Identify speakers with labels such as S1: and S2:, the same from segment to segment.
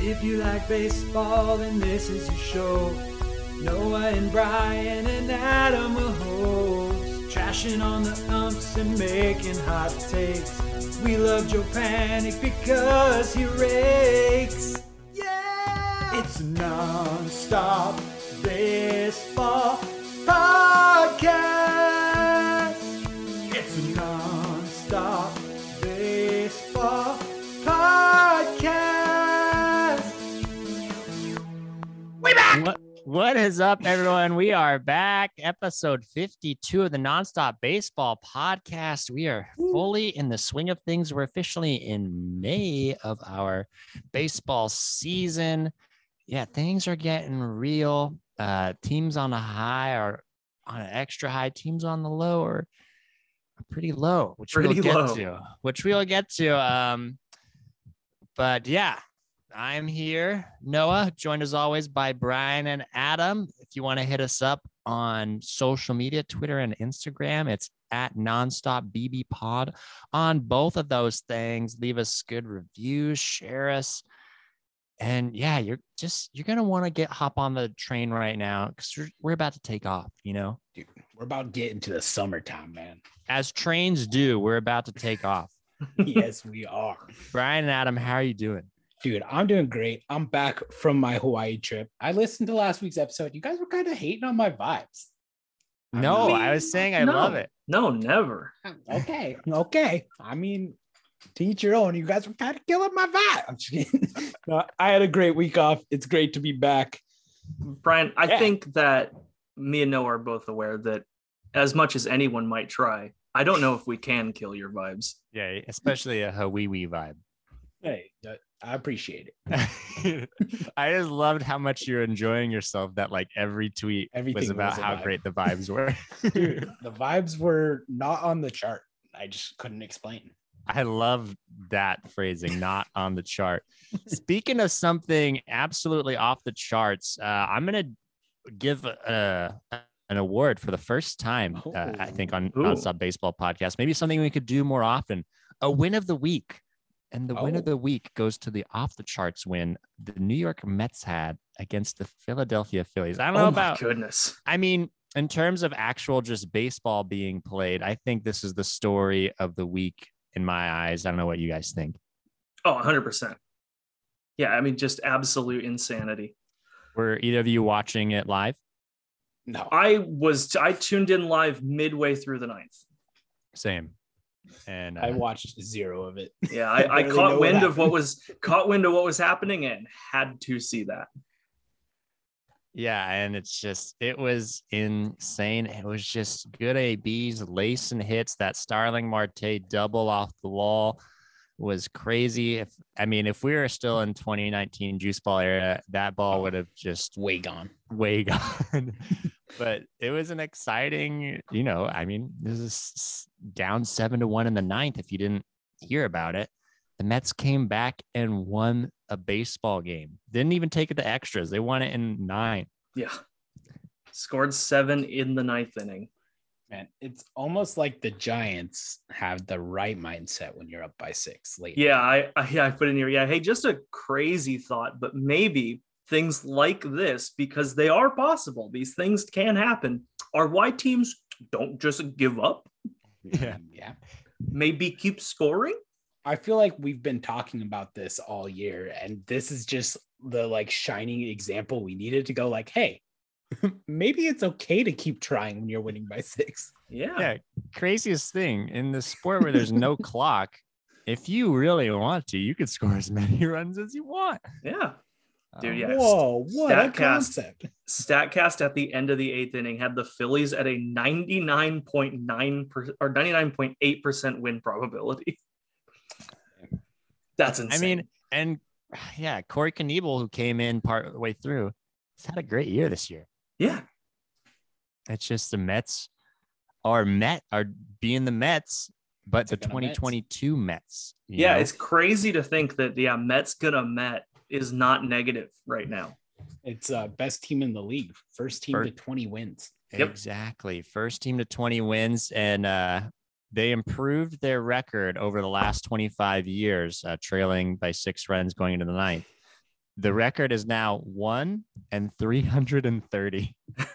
S1: If you like baseball, then this is your show. Noah and Brian and Adam will host, trashing on the umps and making hot takes. We love Joe Panic because he rakes. Yeah! It's a non-stop baseball podcast. It's a non-stop baseball podcast. We back!
S2: What is up, everyone? We are back. Episode 52 of the Nonstop Baseball Podcast. We are fully in the swing of things. We're officially in May of our baseball season. Yeah, things are getting real. Teams on the high are on an extra high. Teams on the low are pretty low, which we'll get to. But yeah. I'm here, Noah, joined as always by Brian and Adam. If you want to hit us up on social media, Twitter and Instagram, it's at nonstopbbpod. On both of those things, leave us good reviews, share us. And yeah, you're going to want to hop on the train right now because we're about to take off, you know?
S3: Dude, we're about to get into the summertime, man.
S2: As trains do, we're about to take off.
S3: Yes, we are.
S2: Brian and Adam, how are you doing?
S3: Dude, I'm doing great. I'm back from my Hawaii trip. I listened to last week's episode. You guys were kind of hating on my vibes.
S2: No, I was saying I love it.
S4: No, never.
S3: Okay. I mean, to each your own. You guys were kind of killing my vibe. I'm just kidding. No, I had a great week off. It's great to be back.
S4: Brian, I think that me and Noah are both aware that as much as anyone might try, I don't know if we can kill your vibes.
S2: Yeah, especially a Hawaii vibe.
S3: Hey, I appreciate it.
S2: I just loved how much you're enjoying yourself, that like every tweet was about how great the vibes were.
S3: Dude, the vibes were not on the chart. I just couldn't explain.
S2: I love that phrasing, not on the chart. Speaking of something absolutely off the charts, I'm going to give an award for the first time, I think, on Nonstop Baseball Podcast. Maybe something we could do more often. A win of the week. And the win of the week goes to the off-the-charts win the New York Mets had against the Philadelphia Phillies. I don't know about...
S4: goodness.
S2: I mean, in terms of actual just baseball being played, I think this is the story of the week in my eyes. I don't know what you guys think.
S4: Oh, 100%. Yeah, I mean, just absolute insanity.
S2: Were either of you watching it live?
S3: No.
S4: I tuned in live midway through the ninth.
S2: Same. And
S3: I watched zero of it.
S4: Yeah, I caught wind of what was happening and had to see that.
S2: Yeah, and it was insane. It was just good ABs, lacing hits. That Starling Marte double off the wall was crazy. If we were still in 2019 juice ball era, that ball would have just
S3: way gone.
S2: But it was an exciting, this is down 7-1 in the ninth. If you didn't hear about it, the Mets came back and won a baseball game. Didn't even take it to extras. They won it in 9.
S4: Yeah. Scored 7 in the ninth inning.
S3: Man, it's almost like the Giants have the right mindset when you're up by 6 late.
S4: Yeah, I put in here. Yeah, hey, just a crazy thought, but maybe things like this, because they are possible, these things can happen, are why teams don't just give up.
S3: Yeah.
S4: Maybe keep scoring.
S3: I feel like we've been talking about this all year, and this is just the shining example we needed to go hey, maybe it's okay to keep trying when you're winning by 6.
S2: Yeah. Craziest thing in the sport where there's no clock. If you really want to, you could score as many runs as you want.
S4: Yeah. Dude, yeah.
S3: Whoa, what a concept.
S4: StatCast at the end of the 8th inning had the Phillies at a 99.9% or 99.8% win probability. That's insane.
S2: I mean, and yeah, Corey Knebel, who came in part of the way through, has had a great year this year.
S4: Yeah.
S2: It's just the Mets are being the Mets, but the 2022 Mets.
S4: Yeah, it's crazy to think that Mets gonna Met is not negative right now.
S3: It's best team in the league. First team to 20 wins.
S4: Yep.
S2: Exactly. First team to 20 wins. And they improved their record over the last 25 years, trailing by 6 runs going into the ninth. The record is now 1-330.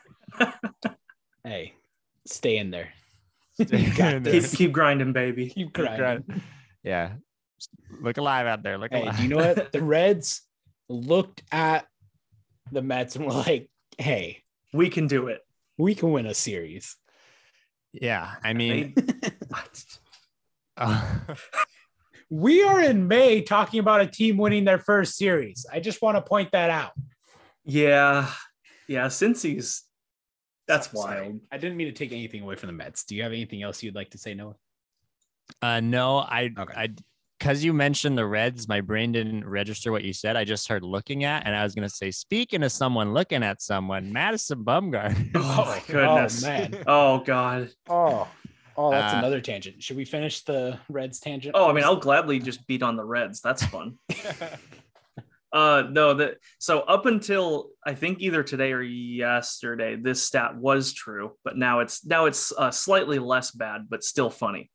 S3: Hey, stay in there.
S2: Stay
S3: You got
S2: in
S3: this.
S4: Keep grinding, baby.
S3: Keep grinding.
S2: Yeah. Look alive out there. Look
S3: Hey,
S2: alive.
S3: do you know what? The Reds looked at the Mets and were like, hey,
S4: We can do it.
S3: we can win a series.
S2: Yeah. I mean,
S3: We are in May talking about a team winning their first series. I just want to point that out.
S4: yeah. Cincy's that's
S3: Sorry.
S4: wild.
S3: I didn't mean to take anything away from the Mets. Do you have anything else you'd like to say, Noah?
S2: no,
S3: Okay.
S2: because you mentioned the Reds, my brain didn't register what you said. I just heard looking at, and I was going to say, speaking of someone looking at someone, Madison Bumgarner.
S4: Oh my goodness.
S3: Oh, man.
S4: Oh god.
S3: Oh, that's
S2: Uh,
S3: another tangent. Should we finish the Reds tangent?
S4: Oh, I mean,
S3: first?
S4: I'll gladly just beat on the Reds. That's fun. So up until I think either today or yesterday, this stat was true, but now it's slightly less bad, but still funny.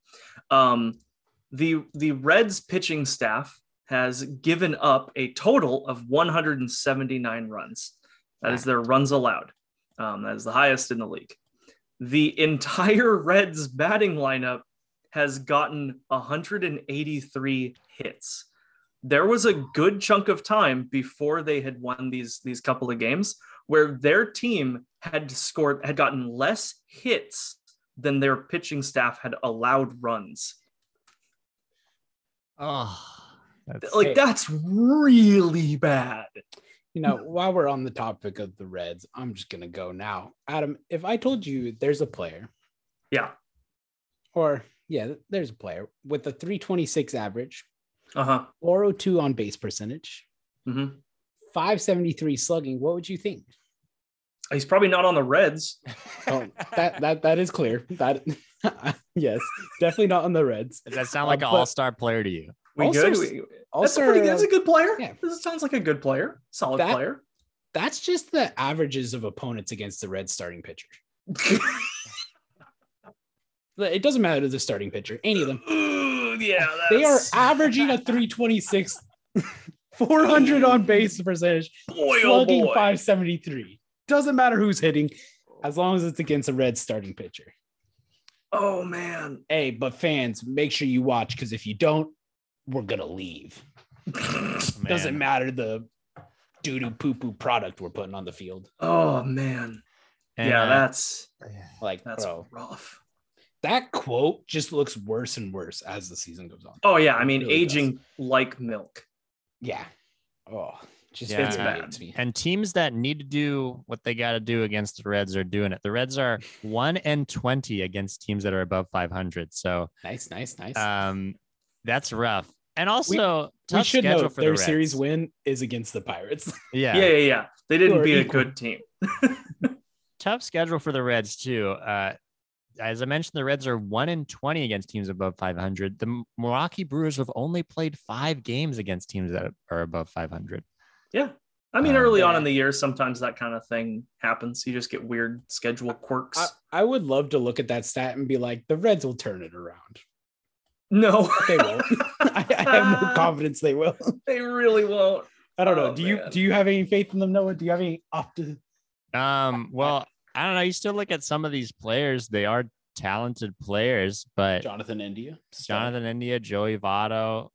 S4: The Reds pitching staff has given up a total of 179 runs. That is their runs allowed. That is the highest in the league. The entire Reds batting lineup has gotten 183 hits. There was a good chunk of time before they had won these couple of games where their team had gotten less hits than their pitching staff had allowed runs.
S2: Oh,
S4: That's really bad.
S3: While we're on the topic of the Reds, I'm just going to go now. Adam, if I told you there's a player, there's a player with a 326 average, 402 on base percentage, 573 slugging, what would you think?
S4: He's probably not on the Reds.
S3: Oh, that is clear. That yes, definitely not on the Reds.
S2: Does that sound like an
S3: but-
S2: all-star player to you?
S4: We
S3: Also-
S4: good?
S3: Also,
S4: That's a good player.
S3: yeah.
S4: This sounds like a good player. Solid
S3: That-
S4: player.
S3: that's just the averages of opponents against the Reds starting pitcher. It doesn't matter to the starting pitcher, any of them.
S4: Ooh, yeah,
S3: They are averaging a 326, 400 on base percentage,
S4: boy, oh
S3: slugging
S4: boy.
S3: 573. Doesn't matter who's hitting, as long as it's against a Reds starting pitcher.
S4: Oh man.
S3: Hey, but fans, make sure you watch, because if you don't, we're gonna leave. Doesn't
S2: Man.
S3: matter the doo-doo poo-poo product we're putting on the field.
S4: Oh man.
S2: And,
S4: Yeah, that's
S3: Like,
S4: that's
S3: bro,
S4: rough.
S3: that quote just looks worse and worse as the season goes on.
S4: Oh yeah, I mean,
S3: Really
S4: aging like milk.
S3: Yeah. Oh, just
S2: Yeah,
S3: infuriates me.
S2: and teams that need to do what they got to do against the Reds are doing it. The Reds are 1-20 against teams that are above 500. So
S3: Nice.
S2: that's rough. And also,
S3: We
S2: tough
S3: should
S2: schedule
S3: know
S2: for
S3: their
S2: the Reds.
S3: series win is against the Pirates.
S2: Yeah.
S4: Yeah. They didn't
S3: Who are
S4: beat a
S3: equal.
S4: good team.
S2: Tough schedule for the Reds too. As I mentioned, the Reds are 1-20 against teams above 500. The Milwaukee Brewers have only played 5 games against teams that are above 500.
S4: Yeah. I mean, early on
S3: Yeah.
S4: in the year, sometimes that kind of thing happens. You just get weird schedule quirks.
S3: I would love to look at that stat and be like, the Reds will turn it around.
S4: No,
S3: They won't. I have no confidence they will.
S4: They really won't.
S3: I don't know.
S4: Oh, man.
S3: Do you have any faith in them, Noah? Do you have any
S2: Well, I don't know. You still look at some of these players; they are talented players, but
S3: Jonathan India?
S2: Jonathan India, Joey Votto,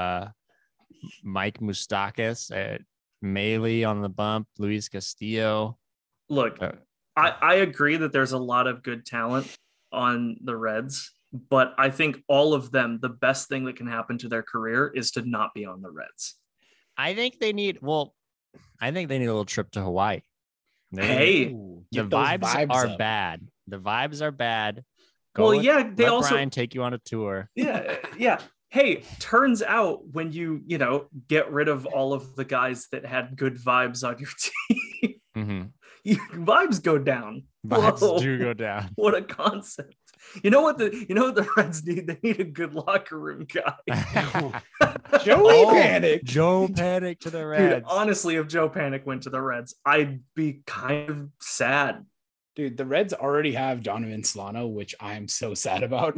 S2: Mike Moustakas, Maley on the bump, Luis Castillo.
S4: Look,
S2: Uh,
S4: I agree that there's a lot of good talent on the Reds, but I think all of them, the best thing that can happen to their career is to not be on the Reds.
S2: I think they need. Well, I think they need a little trip to Hawaii.
S4: Hey,
S3: Ooh,
S2: The
S3: get those
S2: vibes are
S3: up.
S2: bad. The vibes are bad.
S4: well,
S2: with-
S4: yeah, they
S2: let
S4: also,
S2: Brian take you on a tour.
S4: yeah. Hey, turns out when you get rid of all of the guys that had good vibes on your team,
S2: Mm-hmm.
S4: vibes go down.
S2: Vibes
S4: Whoa.
S2: do go down.
S4: What a concept. You know what the Reds need? They need a good locker room guy.
S3: Joey Panic.
S2: Joe Panic to the
S4: Dude,
S2: Reds.
S4: honestly, if Joe Panic went to the Reds, I'd be kind of sad.
S3: Dude, the Reds already have Donovan Solano, which I'm so sad about.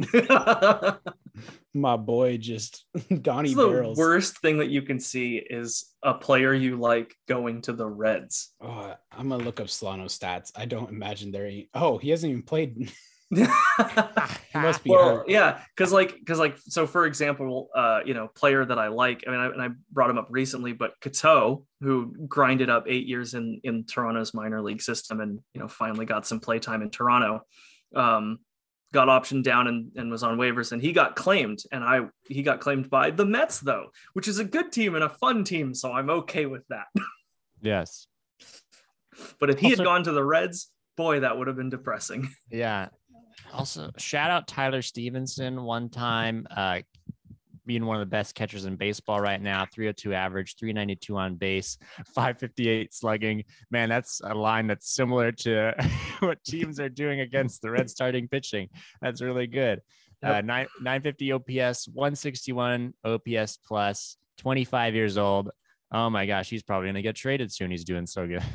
S3: My boy, just Donnie
S4: It's the
S3: Barrels.
S4: worst thing that you can see is a player you like going to the Reds.
S3: Oh, I'm gonna look up Solano stats. I don't imagine there. Oh, he hasn't even played. He must be
S4: Well,
S3: hurt.
S4: yeah, because so for example, player that I like. I mean, I brought him up recently, but Cato, who grinded up 8 years in Toronto's minor league system, and finally got some play time in Toronto. Got optioned down and was on waivers, and he got claimed, he got claimed by the Mets though, which is a good team and a fun team, so I'm okay with that.
S2: Yes.
S4: But if he had
S2: Also-
S4: gone to the Reds, boy, that would have been depressing.
S2: Yeah. Also, shout out Tyler Stevenson one time, being one of the best catchers in baseball right now. 302 average, 392 on base, 558 slugging. Man, that's a line that's similar to what teams are doing against the Red starting pitching. That's really good.
S4: Yep.
S2: 950 OPS, 161 OPS plus, 25 years old. Oh my gosh, he's probably going to get traded soon. He's doing so good.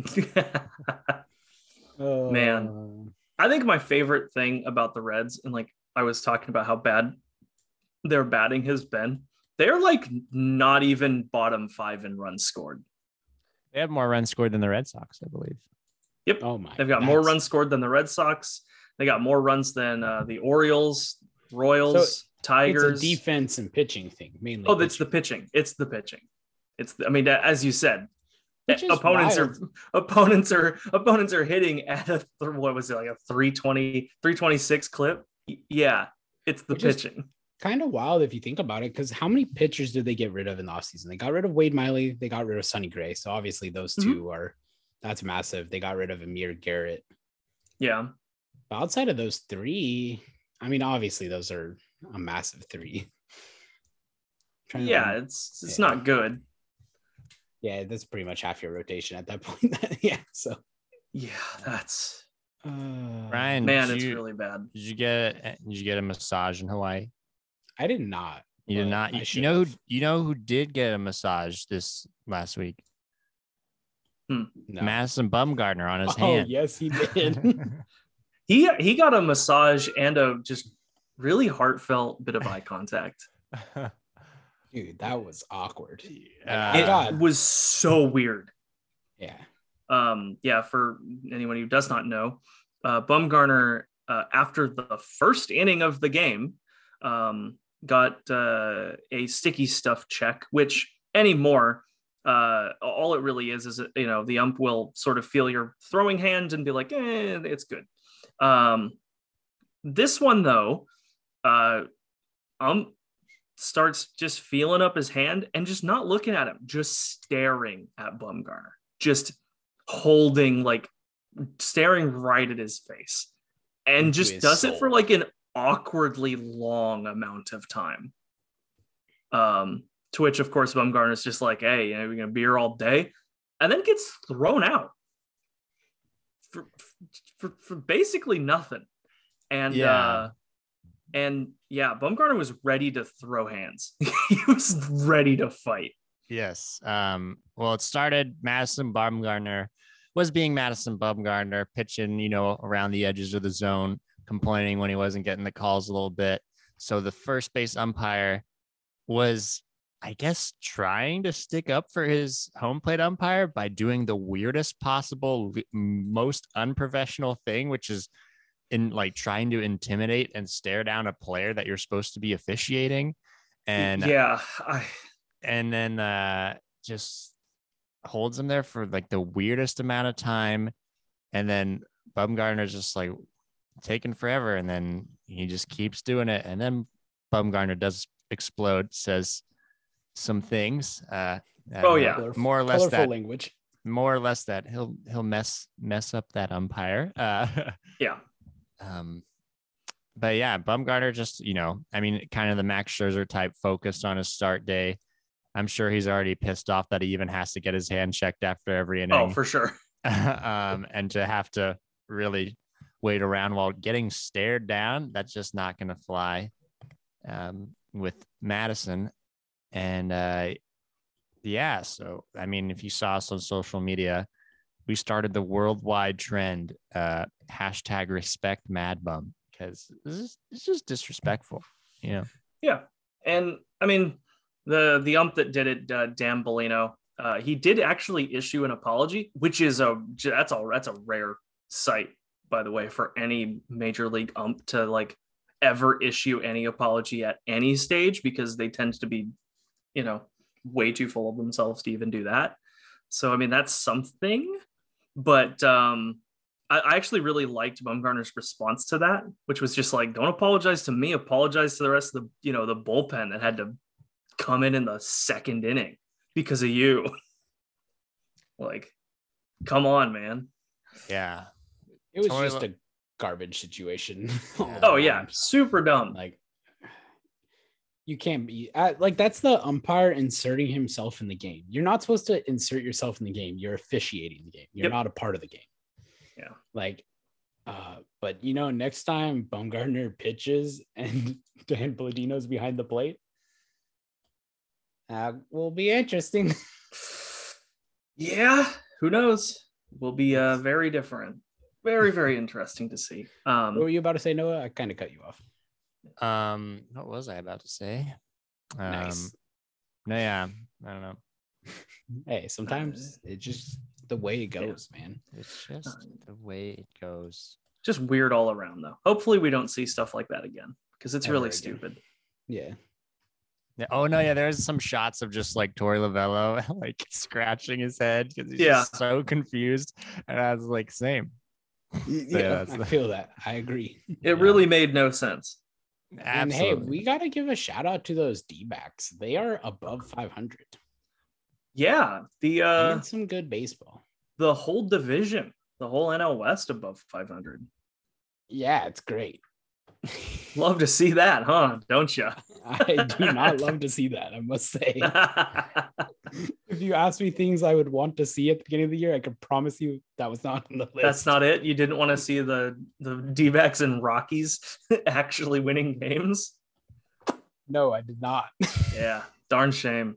S4: Man. I think my favorite thing about the Reds, and like I was talking about how bad their batting has been, they're like not even bottom 5 in runs scored.
S2: They have more runs scored than the Red Sox, I believe.
S4: Yep.
S3: Oh my!
S4: They've got more runs scored than the Red Sox. They got more runs than the Orioles, Royals, Tigers.
S3: It's a defense and pitching thing mainly.
S4: Oh, it's the pitching. It's the pitching. I mean, as you said,
S3: Which is
S4: opponents
S3: wild.
S4: are hitting at what was it, like a 326 clip? Yeah, it's the
S3: Which is
S4: pitching.
S3: kind of wild if you think about it, because how many pitchers did they get rid of in the offseason? They got rid of Wade Miley, they got rid of Sonny Gray. So obviously those two that's massive. They got rid of Amir Garrett.
S4: Yeah.
S3: But outside of those three, I mean, obviously those are a massive three.
S4: Yeah, it's not good.
S3: Yeah, that's pretty much half your rotation at that point. Yeah. So
S4: Yeah, that's
S2: Ryan,
S4: man, it's really bad.
S2: Did you get a massage in Hawaii?
S3: I did not.
S2: You did
S3: but
S2: not.
S3: I
S2: You
S3: should
S2: know
S3: have.
S2: you know who did get a massage this last week?
S3: No.
S2: Madison Bumgarner on his
S3: Oh,
S2: hand.
S3: yes, he did.
S4: He got a massage and a just really heartfelt bit of eye contact.
S3: Dude, that was awkward.
S4: It was so weird.
S3: Yeah.
S4: For anyone who does not know, Bumgarner, after the first inning of the game, got a sticky stuff check, which anymore, all it really is the ump will sort of feel your throwing hand and be like, it's good. This one though, ump starts just feeling up his hand and just not looking at him, just staring at Bumgarner, just staring right at his face, and
S3: Into
S4: just
S3: his
S4: does it
S3: soul.
S4: for like an awkwardly long amount of time. To which, of course, Bumgarner's just like, hey, we're gonna be here all day, and then gets thrown out for basically nothing. And Bumgarner was ready to throw hands. He was ready to fight.
S2: Yes. Well, it started Madison Bumgarner was being Madison Bumgarner, pitching, around the edges of the zone, complaining when he wasn't getting the calls a little bit. So the first base umpire was, I guess, trying to stick up for his home plate umpire by doing the weirdest possible, most unprofessional thing, which is trying to intimidate and stare down a player that you're supposed to be officiating. And and then just holds him there for the weirdest amount of time. And then Bumgarner's just taking forever. And then he just keeps doing it. And then Bumgarner does explode, says some things. More or less
S3: colorful
S2: that
S3: language.
S2: More or less that he'll mess up that umpire. But yeah, Bumgarner just, kind of the Max Scherzer type, focused on his start day. I'm sure he's already pissed off that he even has to get his hand checked after every inning.
S4: Oh, for sure.
S2: And to have to really wait around while getting stared down, that's just not going to fly with Madison. And so, if you saw us on social media, we started the worldwide trend, hashtag respect Mad Bum, because it's just disrespectful, you know?
S4: Yeah. And I mean, the ump that did it, Dan Bellino, he did actually issue an apology, which is that's a rare sight, by the way, for any major league ump to like ever issue any apology at any stage, because they tend to be, you know, way too full of themselves to even do that. So, I mean, that's something. But I actually really liked Bumgarner's response to that, which was just like, don't apologize to me, apologize to the rest of the, you know, the bullpen that had to come in the second inning because of you. Like, come on, man.
S2: Yeah.
S3: It was just a garbage situation.
S4: Oh yeah, super dumb.
S3: Like, you can't be like, that's the umpire inserting himself in the game. You're not supposed to insert yourself in the game. You're officiating the game. You're not a part of the game.
S4: Yeah.
S3: Like, but you know, next time Bumgarner pitches and Dan Bellino's behind the plate, will be interesting.
S4: Yeah, who knows? Will be very different. Very, very interesting to see.
S3: What were you about to say, Noah? I kind of cut you off.
S2: What was I about to say?
S3: Nice.
S2: No, yeah, I don't know.
S3: Hey, sometimes it's just the way it goes, man.
S2: It's just the way it goes.
S4: Just weird all around, though. Hopefully we don't see stuff like that again, because it's really stupid.
S3: Yeah.
S2: Oh no, yeah, there's some shots of just like Torey Lovello like scratching his head because he's just so confused, and I was like, same.
S3: Yeah, I feel that. I agree.
S4: It really made no sense.
S2: Absolutely.
S3: And hey, we got to give a shout out to those D-backs. They are above 500.
S4: Yeah,
S3: and some good baseball.
S4: The whole division, the whole NL West above 500.
S3: Yeah, it's great.
S4: Love to see that, huh? Don't you?
S3: I do not love to see that, I must say. If you ask me things I would want to see at the beginning of the year, I can promise you that was not on the list.
S4: That's not it? You didn't want to see the D-backs and Rockies actually winning games?
S3: No, I did not.
S4: Yeah, darn shame.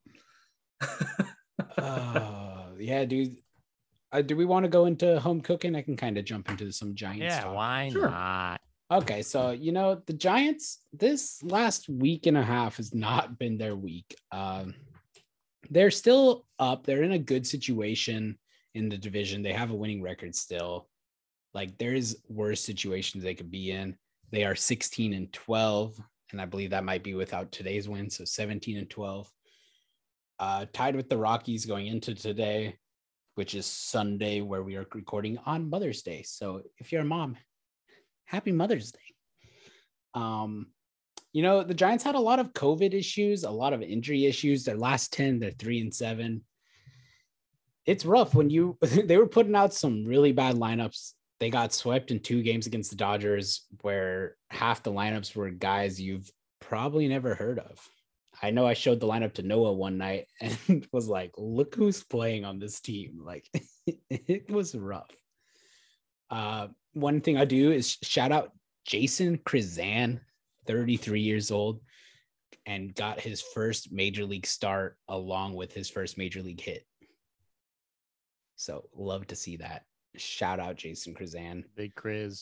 S3: Yeah, dude. Do we want to go into home cooking? I can kind of jump into some Giants talk.
S2: Why not?
S3: Okay, so you know the Giants, this last week and a half has not been their week. They're still up. They're in a good situation in the division. They have a winning record still. Like, there's worse situations they could be in. They are 16-12, and I believe that might be without today's win, so 17-12. Tied with the Rockies going into today, which is Sunday, where we are recording on Mother's Day. So if you're a mom, happy Mother's Day. You know, the Giants had a lot of COVID issues, a lot of injury issues. Their last 10, they're 3-7. It's rough when they were putting out some really bad lineups. They got swept in 2 games against the Dodgers, where half the lineups were guys you've probably never heard of. I know I showed the lineup to Noah one night and was like, look who's playing on this team. Like, it was rough. One thing I do is shout out Jason Krizan, 33 years old, and got his first major league start along with his first major league hit. So love to see that. Shout out Jason Krizan.
S2: Big Kriz.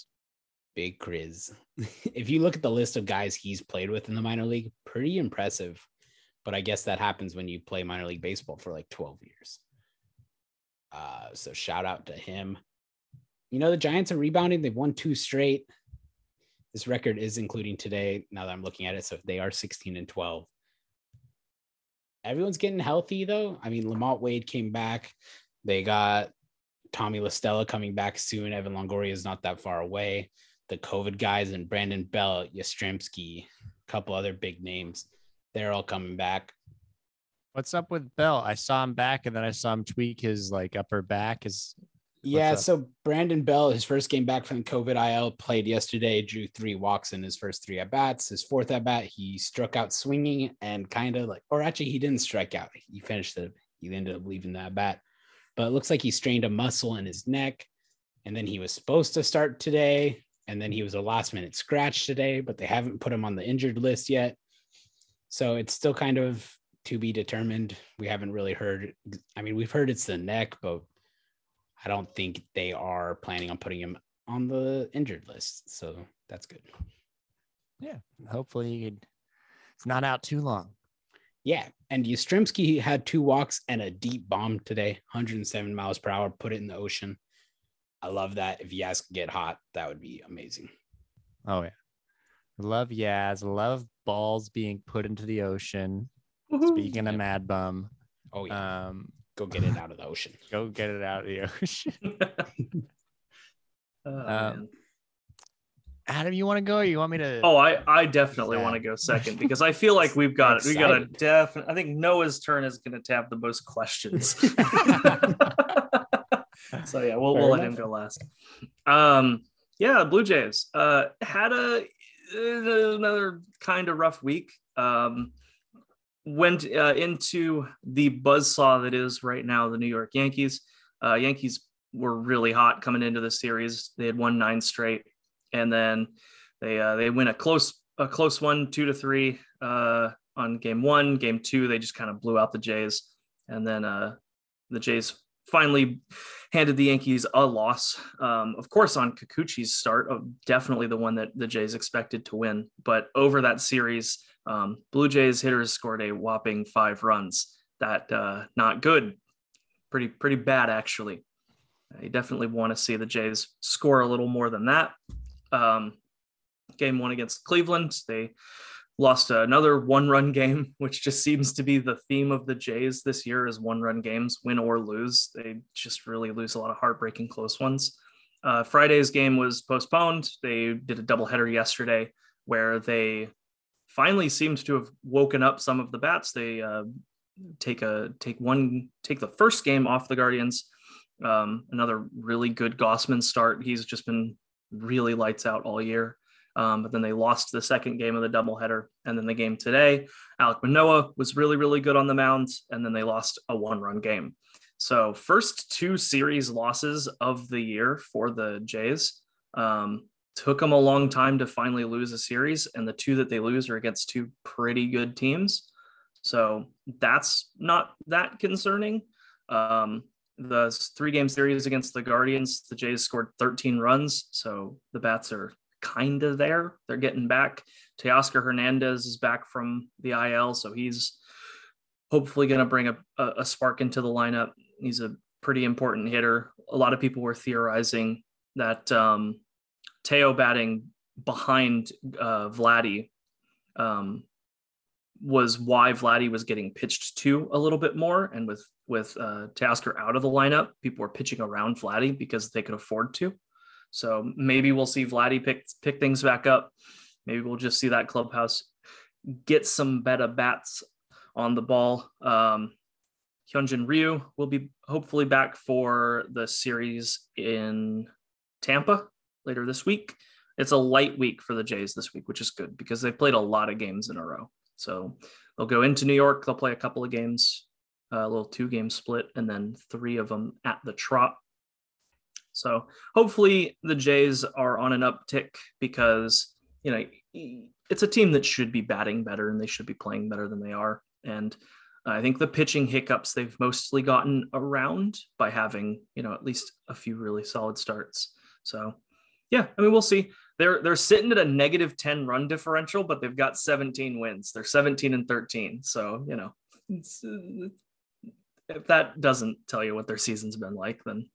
S3: If you look at the list of guys he's played with in the minor league, pretty impressive. But I guess that happens when you play minor league baseball for like 12 years. So shout out to him. You know, the Giants are rebounding. They've won 2 straight. This record is including today, now that I'm looking at it. So they are 16-12. Everyone's getting healthy, though. I mean, Lamont Wade came back. They got Tommy La Stella coming back soon. Evan Longoria is not that far away. The COVID guys and Brandon Bell, Yastrzemski, a couple other big names, they're all coming back.
S2: What's up with Bell? I saw him back, and then I saw him tweak his like upper back.
S3: So Brandon Bell, his first game back from the COVID IL, played yesterday, drew 3 walks in his first 3 at-bats. His 4th at-bat, he struck out swinging and kind of like, or actually he didn't strike out. He ended up leaving the at-bat. But it looks like he strained a muscle in his neck, and then he was supposed to start today, and then he was a last-minute scratch today, but they haven't put him on the injured list yet. So it's still kind of to be determined. We haven't really heard. I mean, we've heard it's the neck, but I don't think they are planning on putting him on the injured list. So that's good.
S2: Yeah. Hopefully it's not out too long.
S3: Yeah. And Yastrzemski had 2 walks and a deep bomb today, 107 miles per hour, put it in the ocean. I love that. If Yaz could get hot, that would be amazing.
S2: Oh, yeah. Love Yaz. Love balls being put into the ocean.
S4: Woohoo.
S2: Speaking of Mad Bum.
S3: Oh, yeah. Go get it out of the ocean.
S2: Go get it out of the ocean.
S4: Man.
S2: Adam, you want to go or you want me to?
S4: Oh, I definitely want to go second because I feel like we've got it. We got a definite. I think Noah's turn is going to have the most questions. So yeah, we'll let him go last. Yeah, Blue Jays had another kind of rough week. Went into the buzzsaw that is right now the New York Yankees. Yankees were really hot coming into the series. They had won 9 straight, and then they win a close one 2-3 on game 1. Game 2 they just kind of blew out the Jays, and then the Jays finally handed the Yankees a loss. Of course, on Kikuchi's start, definitely the one that the Jays expected to win. But over that series, Blue Jays hitters scored a whopping 5 runs. That not good, pretty bad actually. You definitely want to see the Jays score a little more than that. Game 1 against Cleveland, they lost another 1-run game, which just seems to be the theme of the Jays this year is 1-run games, win or lose. They just really lose a lot of heartbreaking close ones. Friday's game was postponed. They did a doubleheader yesterday where they finally seemed to have woken up some of the bats. They take the first game off the Guardians. Another really good Gossman start. He's just been really lights out all year. But then they lost the second game of the doubleheader. And then the game today, Alek Manoah was really, really good on the mound. And then they lost a 1-run game. So first 2 series losses of the year for the Jays. Took them a long time to finally lose a series. And the 2 that they lose are against 2 pretty good teams. So that's not that concerning. The 3-game series against the Guardians, the Jays scored 13 runs. So the bats are kind of there. They're getting back. Teoscar Hernandez is back from the IL, so he's hopefully going to bring a spark into the lineup. He's a pretty important hitter. A lot of people were theorizing that Teo batting behind Vladdy was why Vladdy was getting pitched to a little bit more, and with Teoscar out of the lineup, people were pitching around Vladdy because they could afford to. So maybe we'll see Vladdy pick things back up. Maybe we'll just see that clubhouse get some better bats on the ball. Hyunjin Ryu will be hopefully back for the series in Tampa later this week. It's a light week for the Jays this week, which is good because they played a lot of games in a row. So they'll go into New York. They'll play a couple of games, a little 2-game split, and then 3 of them at the Trop. So hopefully the Jays are on an uptick because, it's a team that should be batting better and they should be playing better than they are. And I think the pitching hiccups they've mostly gotten around by having, at least a few really solid starts. So yeah, we'll see. They're sitting at a -10 run differential, but they've got 17 wins. They're 17-13. So, if that doesn't tell you what their season's been like, then,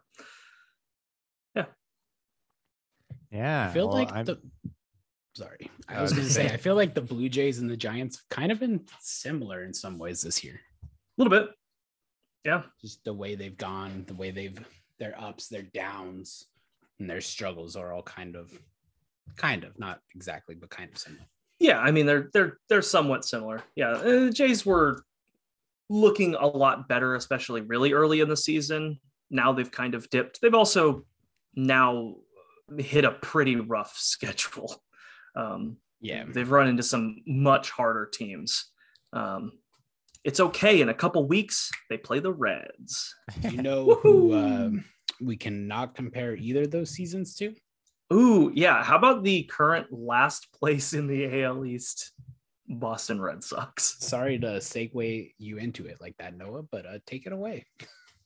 S2: Yeah.
S3: I feel like I was going to say, I feel like the Blue Jays and the Giants have kind of been similar in some ways this year.
S4: A little bit. Yeah.
S3: Just the way they've gone, the way their ups, their downs, and their struggles are all kind of not exactly, but kind of similar.
S4: Yeah. They're somewhat similar. Yeah. The Jays were looking a lot better, especially really early in the season. Now they've kind of dipped. They've also now hit a pretty rough schedule. They've run into some much harder teams. It's okay. In a couple weeks, they play the Reds.
S3: You know who we cannot compare either of those seasons to?
S4: Ooh, yeah. How about the current last place in the AL East, Boston Red Sox?
S3: Sorry to segue you into it like that, Noah, but take it away.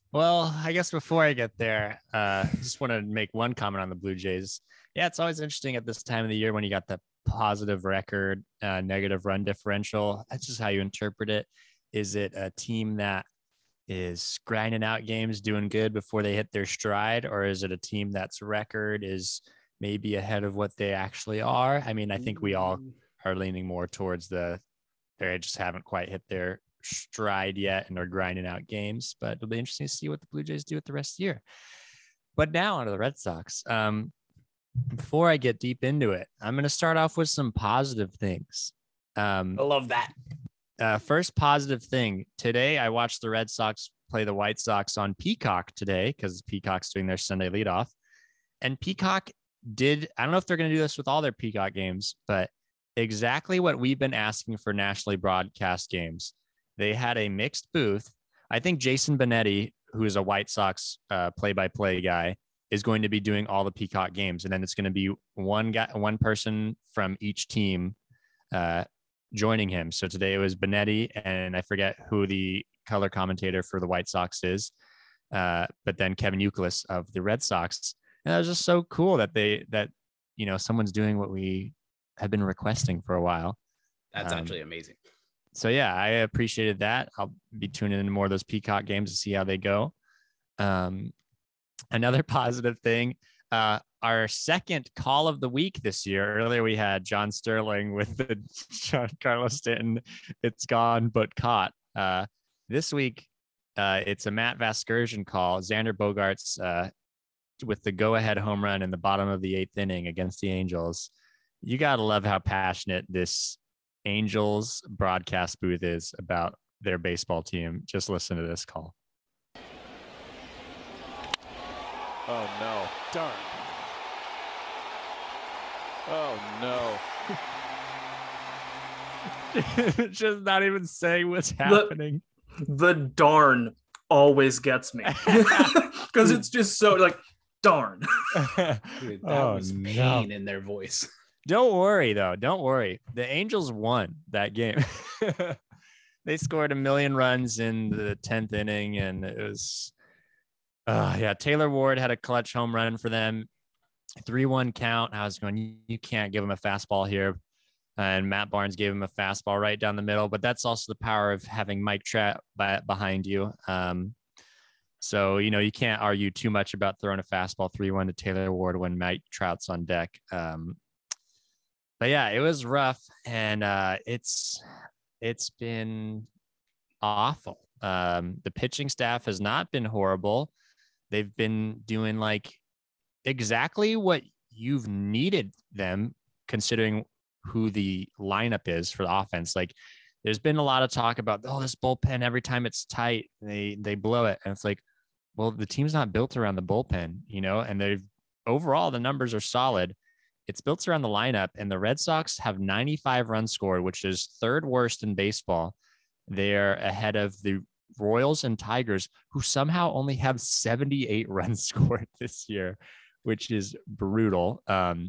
S2: Well, I guess before I get there, just want to make one comment on the Blue Jays. Yeah, it's always interesting at this time of the year when you got the positive record, negative run differential. That's just how you interpret it. Is it a team that is grinding out games, doing good before they hit their stride, or is it a team that's record is maybe ahead of what they actually are? I mean, I think we all are leaning more towards they just haven't quite hit their stride yet and are grinding out games, but it'll be interesting to see what the Blue Jays do with the rest of the year. But now onto the Red Sox. Before I get deep into it, I'm going to start off with some positive things.
S3: I love that.
S2: First positive thing today, I watched the Red Sox play the White Sox on Peacock today because Peacock's doing their Sunday leadoff. And Peacock I don't know if they're going to do this with all their Peacock games, but exactly what we've been asking for nationally broadcast games. They had a mixed booth. I think Jason Benetti, who is a White Sox play-by-play guy, is going to be doing all the Peacock games. And then it's going to be one person from each team joining him. So today it was Benetti, and I forget who the color commentator for the White Sox is, but then Kevin Youkilis of the Red Sox. And that was just so cool that someone's doing what we have been requesting for a while.
S3: That's actually amazing.
S2: So yeah, I appreciated that. I'll be tuning into more of those Peacock games to see how they go. Another positive thing, our second call of the week this year. Earlier we had John Sterling with the Giancarlo Stanton, it's gone but caught. This week, it's a Matt Vasgersian call. Xander Bogaerts with the go-ahead home run in the bottom of the 8th inning against the Angels. You gotta love how passionate this Angels broadcast booth is about their baseball team. Just listen to this call.
S5: Oh no, darn. Oh
S2: no. Just not even saying what's happening.
S4: The darn always gets me because it's just so like darn.
S3: Dude, that was pain in their voice.
S2: Don't worry though. Don't worry. The Angels won that game. They scored 1 million runs in the 10th inning, and it was Taylor Ward had a clutch home run for them. 3-1 count. I was going, you can't give him a fastball here. And Matt Barnes gave him a fastball right down the middle, but that's also the power of having Mike Trout behind you. So, you can't argue too much about throwing a fastball 3-1 to Taylor Ward when Mike Trout's on deck. But yeah, it was rough, and it's been awful. The pitching staff has not been horrible. They've been doing like exactly what you've needed them, considering who the lineup is for the offense. Like, there's been a lot of talk about, this bullpen, every time it's tight, they blow it. And it's like, well, the team's not built around the bullpen, and overall, the numbers are solid. It's built around the lineup, and the Red Sox have 95 runs scored, which is third worst in baseball. They're ahead of the Royals and Tigers, who somehow only have 78 runs scored this year, which is brutal.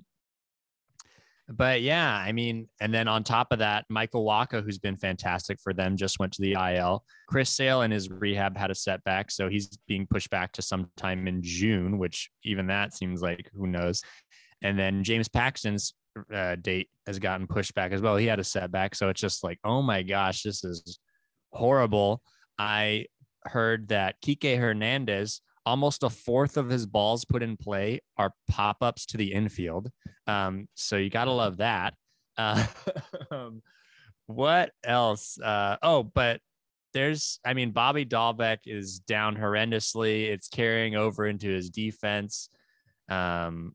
S2: But yeah, I mean, and then on top of that, Michael Wacha, who's been fantastic for them, just went to the IL. Chris Sale in his rehab had a setback, so he's being pushed back to sometime in June, which even that seems like who knows. And then James Paxton's date has gotten pushed back as well. He had a setback, so it's just like, oh my gosh, this is horrible. I heard that Kike Hernandez, almost a fourth of his balls put in play are pop-ups to the infield. So you got to love that. What else? But Bobby Dahlbeck is down horrendously. It's carrying over into his defense. Xander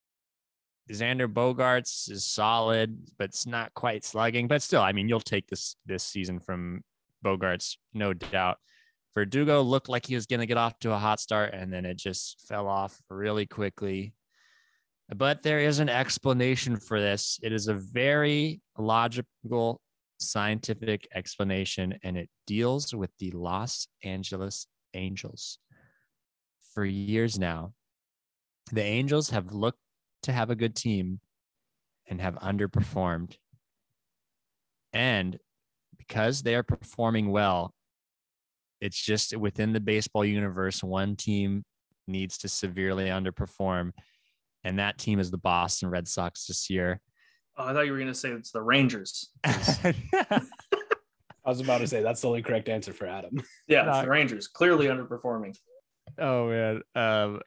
S2: Bogaerts is solid, but it's not quite slugging. But still, you'll take this season from Bogaerts, no doubt. Verdugo looked like he was going to get off to a hot start, and then it just fell off really quickly. But there is an explanation for this. It is a very logical, scientific explanation, and it deals with the Los Angeles Angels. For years now, the Angels have looked to have a good team and have underperformed. And because they are performing well, It's just within the baseball universe, one team needs to severely underperform, and that team is the Boston Red Sox this year.
S4: Oh, I thought you were going to say it's the Rangers.
S3: I was about to say that's the only correct answer for Adam.
S4: Yeah, it's the Rangers, clearly underperforming.
S2: Oh man.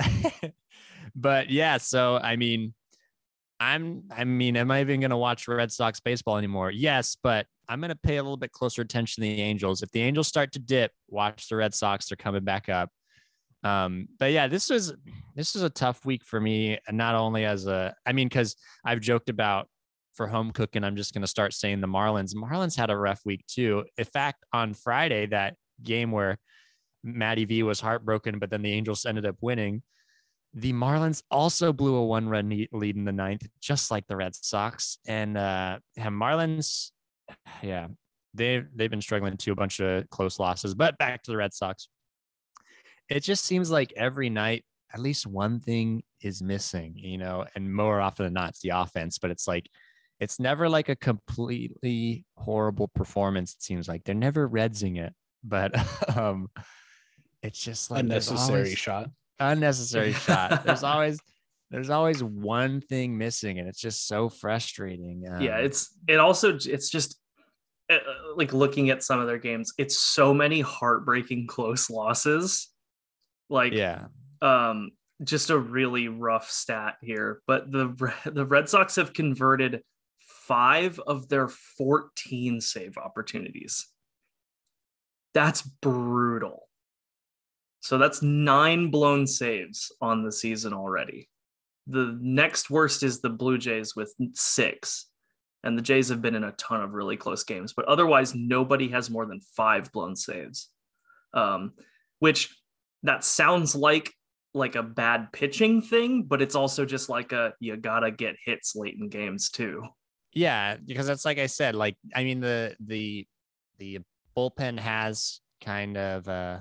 S2: But yeah, so I mean, am I even going to watch Red Sox baseball anymore? Yes, but I'm going to pay a little bit closer attention to the Angels. If the Angels start to dip, watch the Red Sox. They're coming back up. But yeah, this was a tough week for me. And not only because I've joked about for home cooking, I'm just going to start saying the Marlins had a rough week too. In fact, on Friday, that game where Matty V was heartbroken, but then the Angels ended up winning, the Marlins also blew a 1-run lead in the ninth, just like the Red Sox. And Marlins, yeah, they've been struggling too, a bunch of close losses. But back to the Red Sox. It just seems like every night, at least one thing is missing, and more often than not, it's the offense. But it's like, it's never like a completely horrible performance. It seems like they're never Redsing it, but it's just like
S3: unnecessary shot.
S2: There's always one thing missing, and it's just so frustrating.
S4: Yeah, it's just like looking at some of their games, it's so many heartbreaking close losses. Like,
S2: yeah,
S4: just a really rough stat here. But the Red Sox have converted 5 of their 14 save opportunities. That's brutal. So that's 9 blown saves on the season already. The next worst is the Blue Jays with 6. And the Jays have been in a ton of really close games. But otherwise, nobody has more than 5 blown saves. Which that sounds like a bad pitching thing, but it's also just like you gotta get hits late in games too.
S2: Yeah, because that's like I said, like, I mean, the bullpen has kind of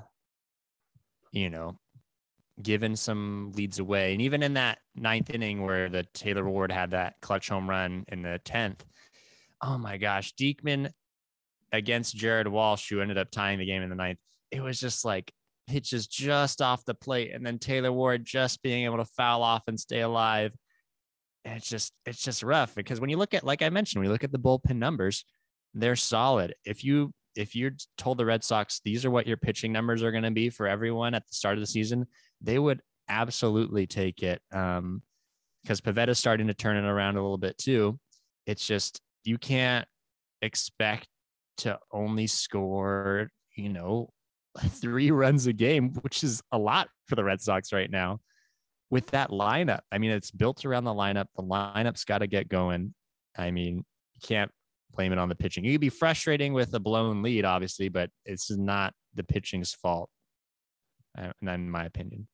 S2: given some leads away. And even in that 9th inning where the Taylor Ward had that clutch home run in the 10th, oh my gosh, Diekman against Jared Walsh, who ended up tying the game in the 9th. It was just like pitches just off the plate, and then Taylor Ward just being able to foul off and stay alive. And it's just rough, because when you look at, like I mentioned, when you look at the bullpen numbers, they're solid. If you're told the Red Sox, these are what your pitching numbers are going to be for everyone at the start of the season, they would absolutely take it. Because Pavetta's starting to turn it around a little bit too. It's just, you can't expect to only score, 3 runs a game, which is a lot for the Red Sox right now with that lineup. I mean, it's built around the lineup. The lineup's got to get going. I mean, you can't blame it on the pitching. It could be frustrating with a blown lead, obviously, but it's not the pitching's fault, in my opinion.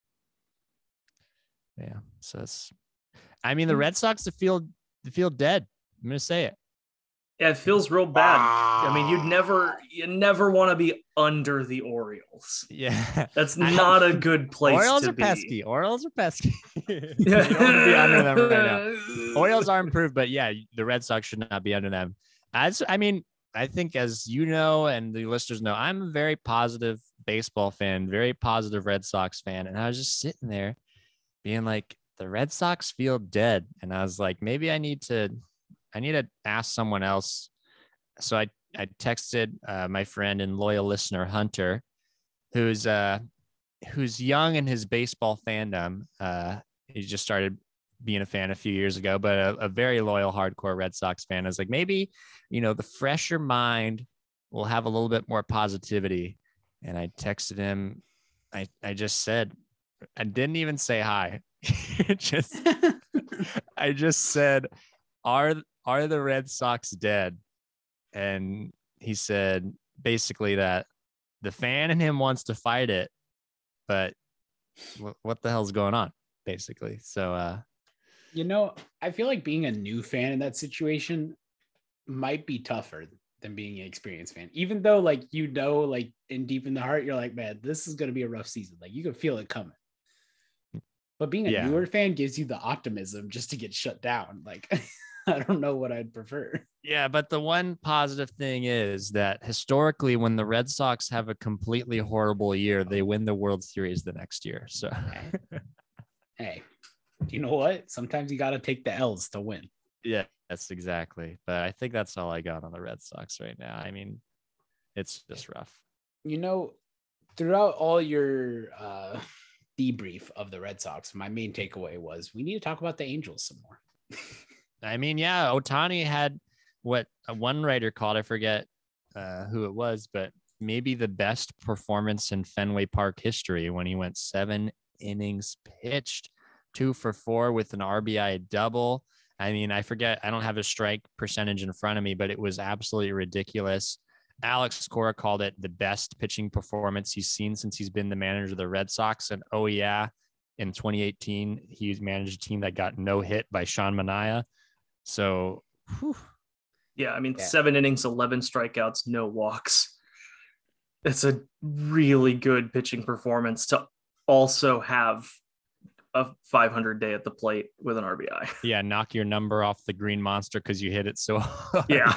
S2: Yeah. So the Red Sox feel dead. I'm going to say it.
S4: Yeah, it feels real bad. Wow. I mean, you never want to be under the Orioles.
S2: Yeah.
S4: That's not a good place
S2: Orioles
S4: to
S2: are
S4: be.
S2: pesky. Orioles are pesky. You don't want to be under them right now. Orioles are improved, but yeah, the Red Sox should not be under them. I think, as you know, and the listeners know, I'm a very positive baseball fan, very positive Red Sox fan. And I was just sitting there being like, the Red Sox feel dead. And I was like, maybe I need to ask someone else. So I texted my friend and loyal listener, Hunter, who's young in his baseball fandom. He just started being a fan a few years ago, but a very loyal, hardcore Red Sox fan. I was like, maybe, the fresher mind will have a little bit more positivity. And I texted him. I just said, I didn't even say hi. I just said, are the Red Sox dead? And he said basically that the fan in him wants to fight it, but what the hell's going on, basically. So
S3: I feel like being a new fan in that situation might be tougher than being an experienced fan, even though in deep in the heart, you're like, man, this is going to be a rough season. Like, you can feel it coming. But being a newer fan gives you the optimism just to get shut down. Like, I don't know what I'd prefer.
S2: Yeah, but the one positive thing is that historically, when the Red Sox have a completely horrible year, they win the World Series the next year. So,
S3: Hey, you know what? Sometimes you got to take the L's to win.
S2: yeah, that's exactly. But I think that's all I got on the Red Sox right now. I mean, it's just rough.
S3: You know, throughout all your debrief of the Red Sox, my main takeaway was we need to talk about the Angels some more.
S2: I mean, yeah, Ohtani had what one writer called, I forget who it was, but maybe the best performance in Fenway Park history when he went 7 innings pitched, 2 for 4 with an RBI double. I mean, I forget, I don't have a strike percentage in front of me, but it was absolutely ridiculous. Alex Cora called it the best pitching performance he's seen since he's been the manager of the Red Sox. And oh yeah, in 2018, he managed a team that got no hit by Sean Manaea. So, whew.
S4: Yeah, I mean, 7 innings, 11 strikeouts, no walks. It's a really good pitching performance to also have a 500 day at the plate with an RBI.
S2: Yeah, knock your number off the green monster because you hit it so hard.
S4: Yeah.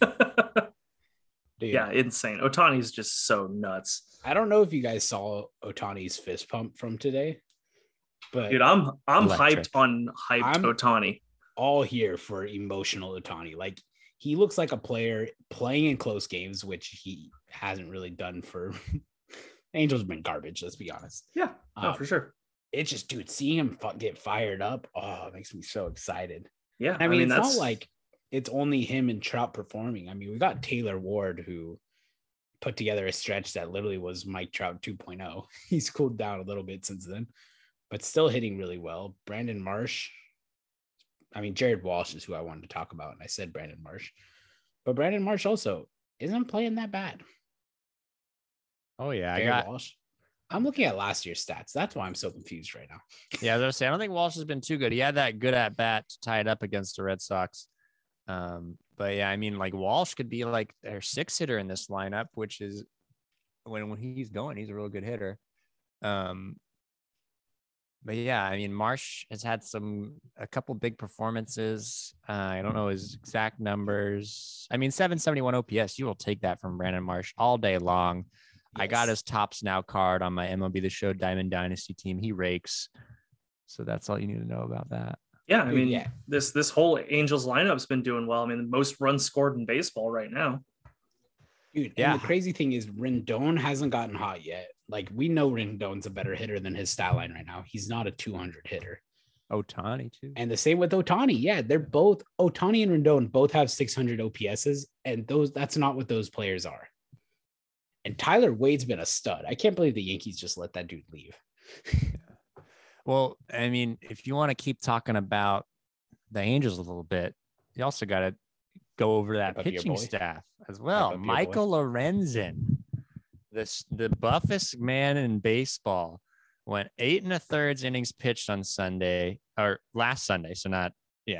S3: Dude,
S4: yeah, insane. Ohtani's just so nuts.
S3: I don't know if you guys saw Ohtani's fist pump from today, but
S4: Dude, I'm
S2: Electric.
S4: hyped on Ohtani.
S3: All here for emotional Ohtani. Like, he looks like a player playing in close games, which he hasn't really done for Angels have been garbage, let's be honest.
S4: Yeah, no, for sure.
S3: It's just, dude, seeing him get fired up, oh, it makes me so excited.
S4: Yeah,
S3: I mean it's
S4: that's
S3: not like it's only him and Trout performing. I mean, we got Taylor Ward, who put together a stretch that literally was Mike Trout 2.0. He's cooled down a little bit since then, but still hitting really well. Brandon Marsh. I mean, Jared Walsh is who I wanted to talk about, and I said Brandon Marsh. But Brandon Marsh also isn't playing that bad.
S2: Oh, yeah.
S3: Jared Walsh. I'm looking at last year's stats. That's why I'm so confused right now.
S2: Yeah, I was gonna say, I don't think Walsh has been too good. He had that good at bat to tie it up against the Red Sox. But yeah, I mean, like Walsh could be like their 6th hitter in this lineup, which is when he's going, he's a real good hitter. But yeah, I mean, Marsh has had a couple big performances. I don't know his exact numbers. I mean, 771 OPS, you will take that from Brandon Marsh all day long. Yes. I got his Tops Now card on my MLB The Show Diamond Dynasty team. He rakes. So that's all you need to know about that.
S4: Yeah, I mean, this whole Angels lineup's been doing well. I mean, the most runs scored in baseball right now.
S3: Dude, and the crazy thing is Rendon hasn't gotten hot yet. Like, we know Rendon's a better hitter than his stat line right now. He's not a 200 hitter.
S2: Ohtani too.
S3: And the same with Ohtani. Yeah, they're both, Ohtani and Rendon both have 600 OPSs, and that's not what those players are. And Tyler Wade's been a stud. I can't believe the Yankees just let that dude leave.
S2: Well, I mean, if you want to keep talking about the Angels a little bit, you also got to go over that pitching staff as well. Michael Lorenzen, the buffest man in baseball, went 8 1/3 innings pitched on Sunday or last Sunday. So not,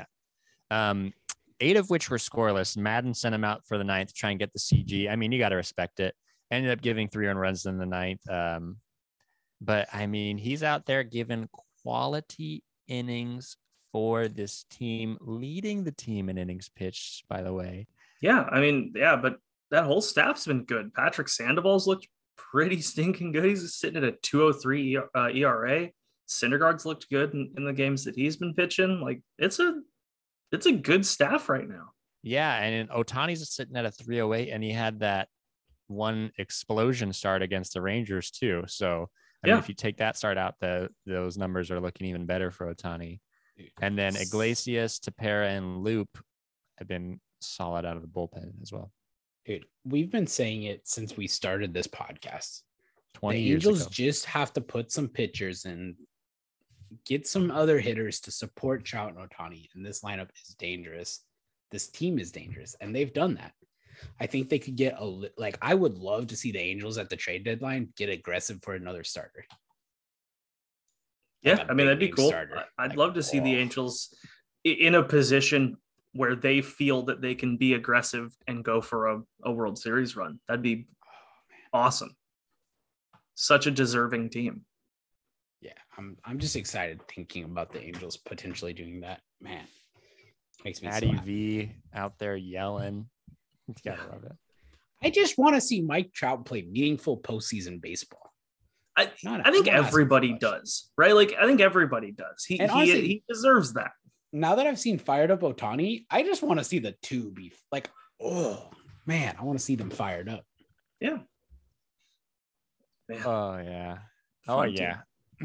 S2: 8 of which were scoreless. Madden sent him out for the 9th, try and get the CG. I mean, you got to respect it. Ended up giving 3 earned runs in the 9th. But I mean, he's out there giving quality innings for this team, leading the team in innings pitched, by the way.
S4: Yeah, I mean, but that whole staff's been good. Patrick Sandoval's looked pretty stinking good. He's sitting at a 2.03 ERA. Syndergaard's looked good in the games that he's been pitching. Like, it's a good staff right now.
S2: Yeah, and Ohtani's sitting at a 3.08, and he had that one explosion start against the Rangers too. So I mean, if you take that start out, those numbers are looking even better for Ohtani. And then Iglesias, Tepera, and Loop have been solid out of the bullpen as well.
S3: Dude, we've been saying it since we started this podcast.
S2: 20
S3: the
S2: years
S3: Angels
S2: ago.
S3: Just have to put some pitchers and get some other hitters to support Trout and Ohtani. And this lineup is dangerous. This team is dangerous, and they've done that. I think they could get I would love to see the Angels at the trade deadline get aggressive for another starter.
S4: Yeah, I mean, that'd be cool. I'd love to see the Angels in a position where they feel that they can be aggressive and go for a World Series run. That'd be awesome. Such a deserving team.
S3: Yeah, I'm just excited thinking about the Angels potentially doing that. Man, Makes me so
S2: Patty
S3: happy.
S2: V out there yelling. You gotta love it.
S3: I just want to see Mike Trout play meaningful postseason baseball.
S4: I
S3: Not-
S4: think
S3: I'm not asking
S4: everybody
S3: for much.
S4: does, right? Like I think everybody does.
S3: And honestly-
S4: He deserves that.
S3: Now that I've seen fired up Ohtani, I just want to see the two be like, oh man, I want to see them fired up.
S4: Yeah. Man.
S2: Oh yeah. Oh
S4: Fun
S2: yeah.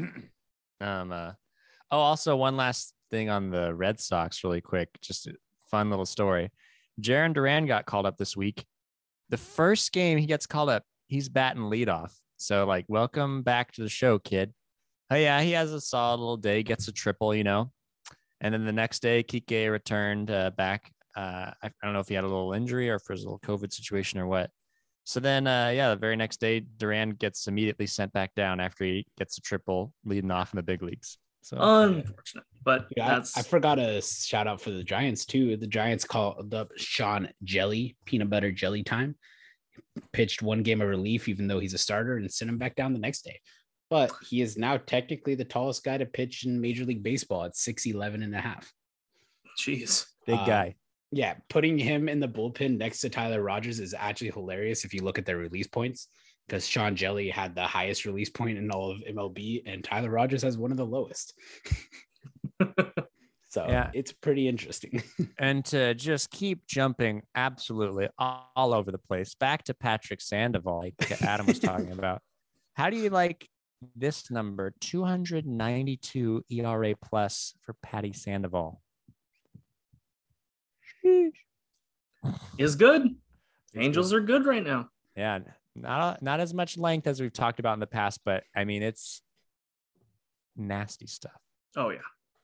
S2: Also one last thing on the Red Sox really quick, just a fun little story. Jarren Duran got called up this week. The first game he gets called up, he's batting leadoff. So like, welcome back to the show, kid. Oh yeah, he has a solid little day, gets a triple, you know. And then the next day, Kike returned back. I don't know if he had a little injury or if it was a little COVID situation or what. So then, the very next day, Duran gets immediately sent back down after he gets a triple leading off in the big leagues. So
S4: Unfortunate, but
S3: Yeah,
S4: that's
S3: I forgot a shout out for the Giants too. The Giants called up Sean Jelly, peanut butter jelly time. Pitched one game of relief, even though he's a starter, and sent him back down the next day. But he is now technically the tallest guy to pitch in Major League Baseball at 6'11 and a half.
S4: jeez.
S2: big guy.
S3: Yeah, putting him in the bullpen next to Tyler Rogers is actually hilarious if you look at their release points, because Sean Jelly had the highest release point in all of MLB, and Tyler Rogers has one of the lowest. So
S2: Yeah.
S3: it's pretty interesting.
S2: And to just keep jumping absolutely all over the place, back to Patrick Sandoval, like Adam was talking about. How do you like this number, 292 ERA plus for Patty Sandoval?
S4: Is good. Angels are good right now.
S2: Yeah, not as much length as we've talked about in the past, but I mean, it's nasty stuff.
S4: Oh yeah.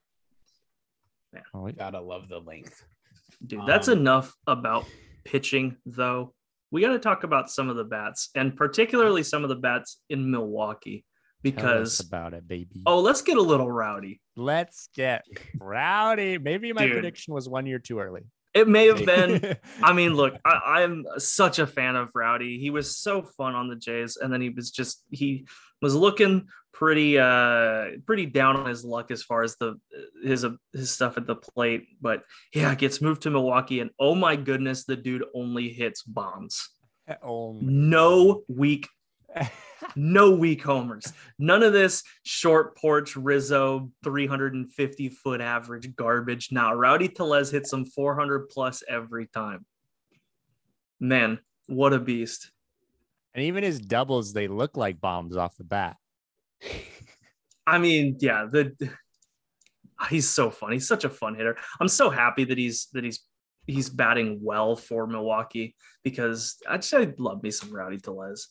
S2: Oh,
S3: Gotta love the length.
S4: Dude, that's enough about pitching, though. We got to talk about some of the bats, and particularly some of the bats in Milwaukee,
S2: tell us
S4: because
S2: about it, baby.
S4: let's get a little rowdy.
S2: Let's get rowdy. Maybe my
S4: Dude.
S2: prediction was 1 year too early.
S4: It may have been. I mean, look, I'm such a fan of Rowdy. He was so fun on the Jays, and then he was looking pretty down on his luck as far as his stuff at the plate. But yeah, gets moved to Milwaukee, and oh my goodness, the dude only hits bombs. No weak homers. None of this short porch Rizzo 350-foot average garbage. Now Rowdy Tellez hits some 400 plus every time. Man, what a beast.
S2: And even his doubles, they look like bombs off the bat.
S4: I mean, yeah, he's so fun. He's such a fun hitter. I'm so happy that he's batting well for Milwaukee, because I'd love me some Rowdy Tellez.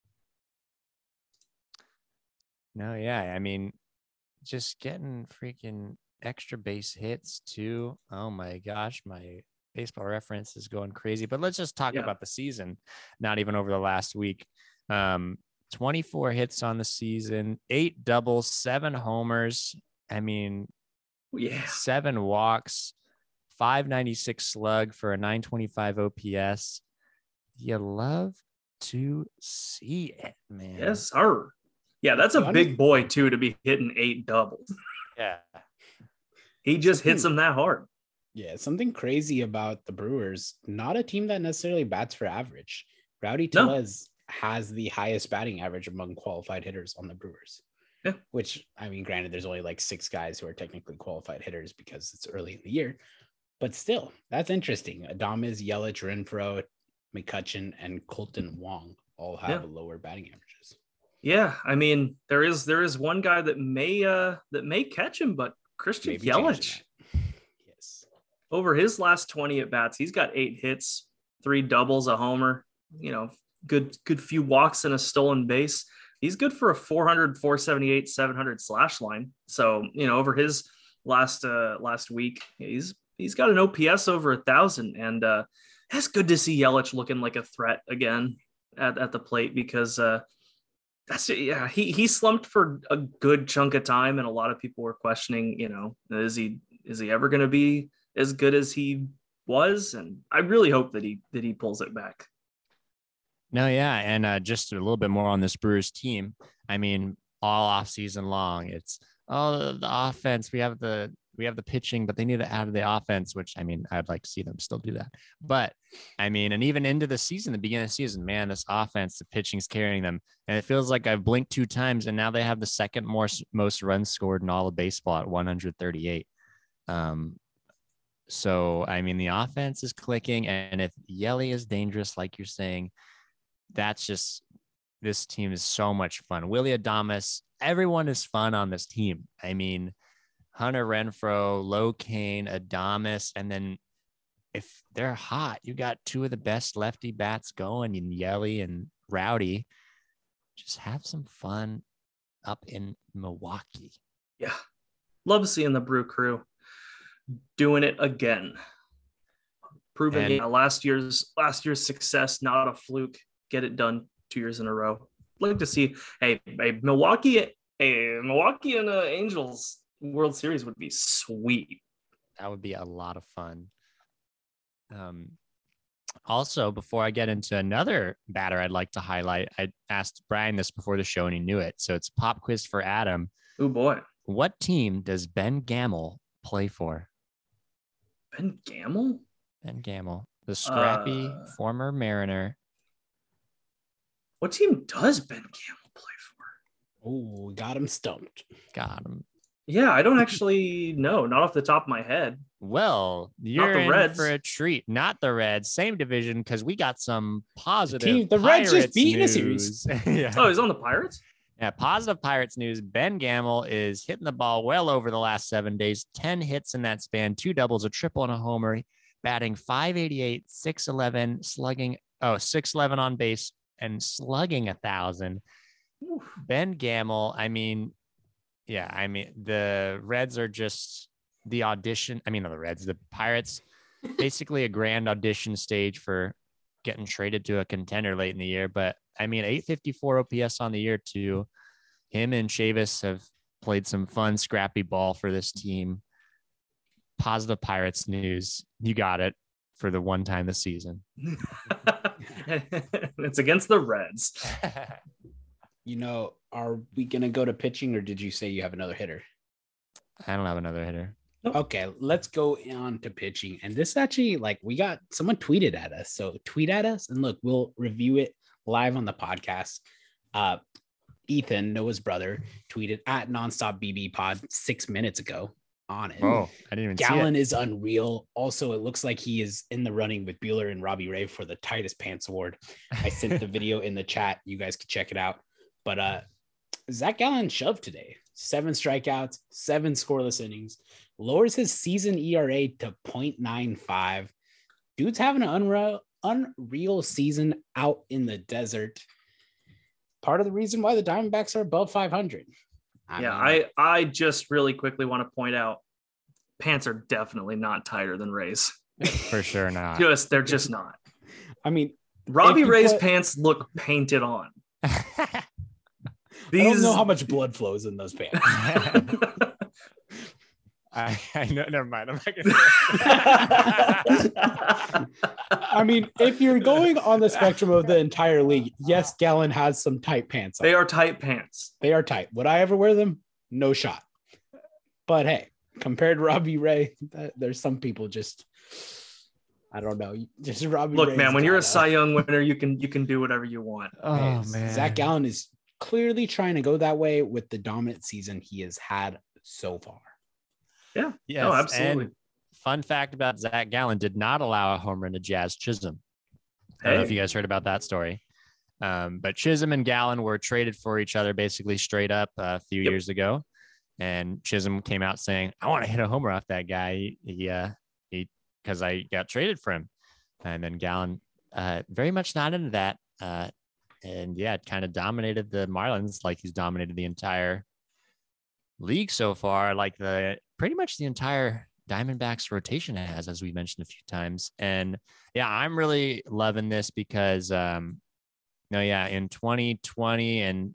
S2: No, yeah. I mean, just getting freaking extra base hits too. Oh my gosh, my baseball reference is going crazy. But let's just talk about the season, not even over the last week. 24 hits on the season, 8 doubles, 7 homers. I mean, 7 walks, 596 slug for a 925 OPS. You love to see it, man.
S4: Yes, sir. Yeah, that's a big boy too to be hitting 8 doubles.
S2: Yeah.
S4: He just hits them that hard.
S3: Yeah, something crazy about the Brewers, not a team that necessarily bats for average. Rowdy Tellez has the highest batting average among qualified hitters on the Brewers.
S4: Yeah.
S3: Which, I mean, granted, there's only like 6 guys who are technically qualified hitters because it's early in the year. But still, that's interesting. Adames, Yelich, Renfroe, McCutchen, and Colton Wong all have lower batting averages.
S4: Yeah, I mean, there is one guy that may catch him, but Christian
S3: Maybe
S4: Yelich.
S3: Yes.
S4: Over his last 20 at bats, he's got 8 hits, 3 doubles, a homer, good few walks and a stolen base. He's good for a 400, 478, 700 slash line. So, over his last week, he's got an OPS over 1,000, and it's good to see Yelich looking like a threat again at the plate, because he slumped for a good chunk of time, and a lot of people were questioning, is he ever going to be as good as he was? And I really hope that he pulls it back.
S2: No, yeah, and just a little bit more on this Brewers team. I mean, all off season long, it's the offense. We have the we have the pitching, but they need to add the offense, which I mean, I'd like to see them still do that. But I mean, and even into the season, the beginning of the season, man, this offense, the pitching's carrying them. And it feels like I've blinked 2 times and now they have the second most runs scored in all of baseball at 138. So, I mean, the offense is clicking, and if Yelly is dangerous, like you're saying, that's just, this team is so much fun. Willy Adames, everyone is fun on this team. I mean, Hunter Renfroe, Locane, Adames, and then if they're hot, you got 2 of the best lefty bats going in Yelly and Rowdy. Just have some fun up in Milwaukee.
S4: Yeah. Love seeing the Brew Crew doing it again. Proving last year's success, not a fluke. Get it done 2 years in a row. Like to see a Milwaukee and Angels World Series would be sweet.
S2: That would be a lot of fun. Also, before I get into another batter I'd like to highlight, I asked Brian this before the show and he knew it. So it's pop quiz for Adam.
S4: Oh boy.
S2: What team does Ben Gamel play for?
S4: Ben Gamel?
S2: Ben Gamel, the scrappy former Mariner.
S4: What team does Ben Gamel play for?
S3: Oh, got him stumped.
S2: Got him.
S4: Yeah, I don't actually know. Not off the top of my head.
S2: Well, you're
S4: the
S2: in
S4: Reds.
S2: for a treat. Not the Reds. Same division, because we got some positive.
S3: The Reds just
S2: Pirates
S3: beat in a
S2: news.
S3: series.
S2: Yeah.
S4: Oh, he's on the Pirates?
S2: Yeah, positive Pirates news. Ben Gamel is hitting the ball well over the last 7 days. 10 hits in that span, 2 doubles, a triple, and a homer. Batting .588, .611, slugging 611 on base, and slugging 1,000. Ben Gamel, I mean, the Reds are just the audition. I mean, not the Reds, the Pirates, basically a grand audition stage for getting traded to a contender late in the year. But I mean, 854 OPS on the year too. Him and Chavis have played some fun, scrappy ball for this team. Positive Pirates news. You got it for the one time this season.
S4: It's against the Reds.
S3: Are we going to go to pitching, or did you say you have another hitter?
S2: I don't have another hitter.
S3: Okay, let's go on to pitching. And this actually, we got someone tweeted at us. So tweet at us and look, we'll review it live on the podcast. Ethan, Noah's brother, tweeted at Nonstop BB Pod 6 minutes ago on it.
S2: Oh, I didn't even see it.
S3: Gallen is unreal. Also, it looks like he is in the running with Buehler and Robbie Ray for the tightest pants award. I sent the video in the chat. You guys could check it out. But Zach Gallen shoved today. 7 strikeouts, 7 scoreless innings, lowers his season ERA to 0.95. Dude's having an unreal season out in the desert. Part of the reason why the Diamondbacks are above 500.
S4: I just really quickly want to point out, pants are definitely not tighter than Ray's.
S2: For sure not.
S4: They're just not.
S3: I mean,
S4: Robbie Ray's pants look painted on.
S3: I don't know how much blood flows in those pants.
S2: I know. Never mind. I'm not gonna
S3: I mean, if you're going on the spectrum of the entire league, yes, Gallen has some tight pants on.
S4: They are tight pants.
S3: They are tight. Would I ever wear them? No shot. But hey, compared to Robbie Ray, there's some people just, I don't know. Just Robbie.
S4: Look,
S3: Ray's
S4: man, when you're a Cy Young winner, you can do whatever you want.
S2: Oh, man.
S3: Zach Gallen is clearly trying to go that way with the dominant season he has had so far.
S4: Yeah.
S2: Yes,
S4: no, absolutely.
S2: And fun fact about Zach Gallen, did not allow a home run to Jazz Chisholm. I don't know if you guys heard about that story. But Chisholm and Gallen were traded for each other basically straight up a few years ago. And Chisholm came out saying, I want to hit a homer off that guy. He because I got traded for him. And then Gallen very much not into that. And yeah, it kind of dominated the Marlins like he's dominated the entire league so far, like pretty much the entire Diamondbacks rotation has, as we mentioned a few times. And yeah, I'm really loving this because in 2020 and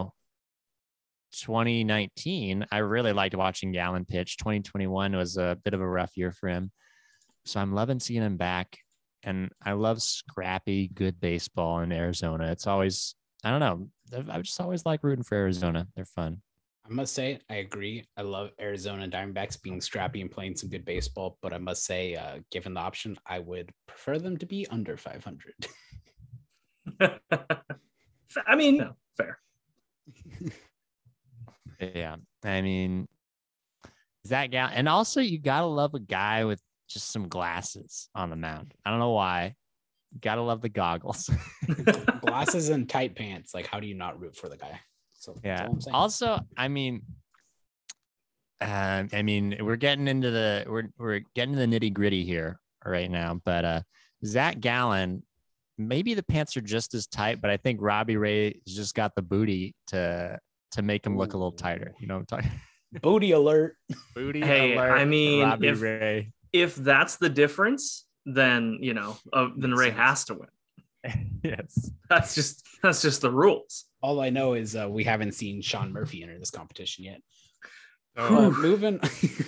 S2: 2019, I really liked watching Gallen pitch. 2021 was a bit of a rough year for him, so I'm loving seeing him back. And I love scrappy, good baseball in Arizona. It's always, I don't know, I've just always liked rooting for Arizona. They're fun.
S3: I must say, I agree. I love Arizona Diamondbacks being scrappy and playing some good baseball, but I must say, given the option, I would prefer them to be under 500.
S4: I mean, no, fair.
S2: Yeah. I mean, Zach Gallen. And also, you got to love a guy with just some glasses on the mound. I don't know why. You got to love the goggles.
S3: Glasses and tight pants. Like, how do you not root for the guy? So
S2: Yeah.
S3: that's all I'm saying.
S2: Also, we're getting into the nitty gritty here right now, but Zach Gallen, maybe the pants are just as tight, but I think Robbie Ray has just got the booty to make him look a little tighter. You know what I'm talking?
S3: Booty alert.
S2: Booty
S4: Hey,
S2: alert.
S4: I mean,
S2: Robbie Ray.
S4: if that's the difference, then then Ray has to win.
S2: Yes.
S4: That's just the rules.
S3: All I know is we haven't seen Sean Murphy enter this competition yet.
S2: Oh.
S3: Moving.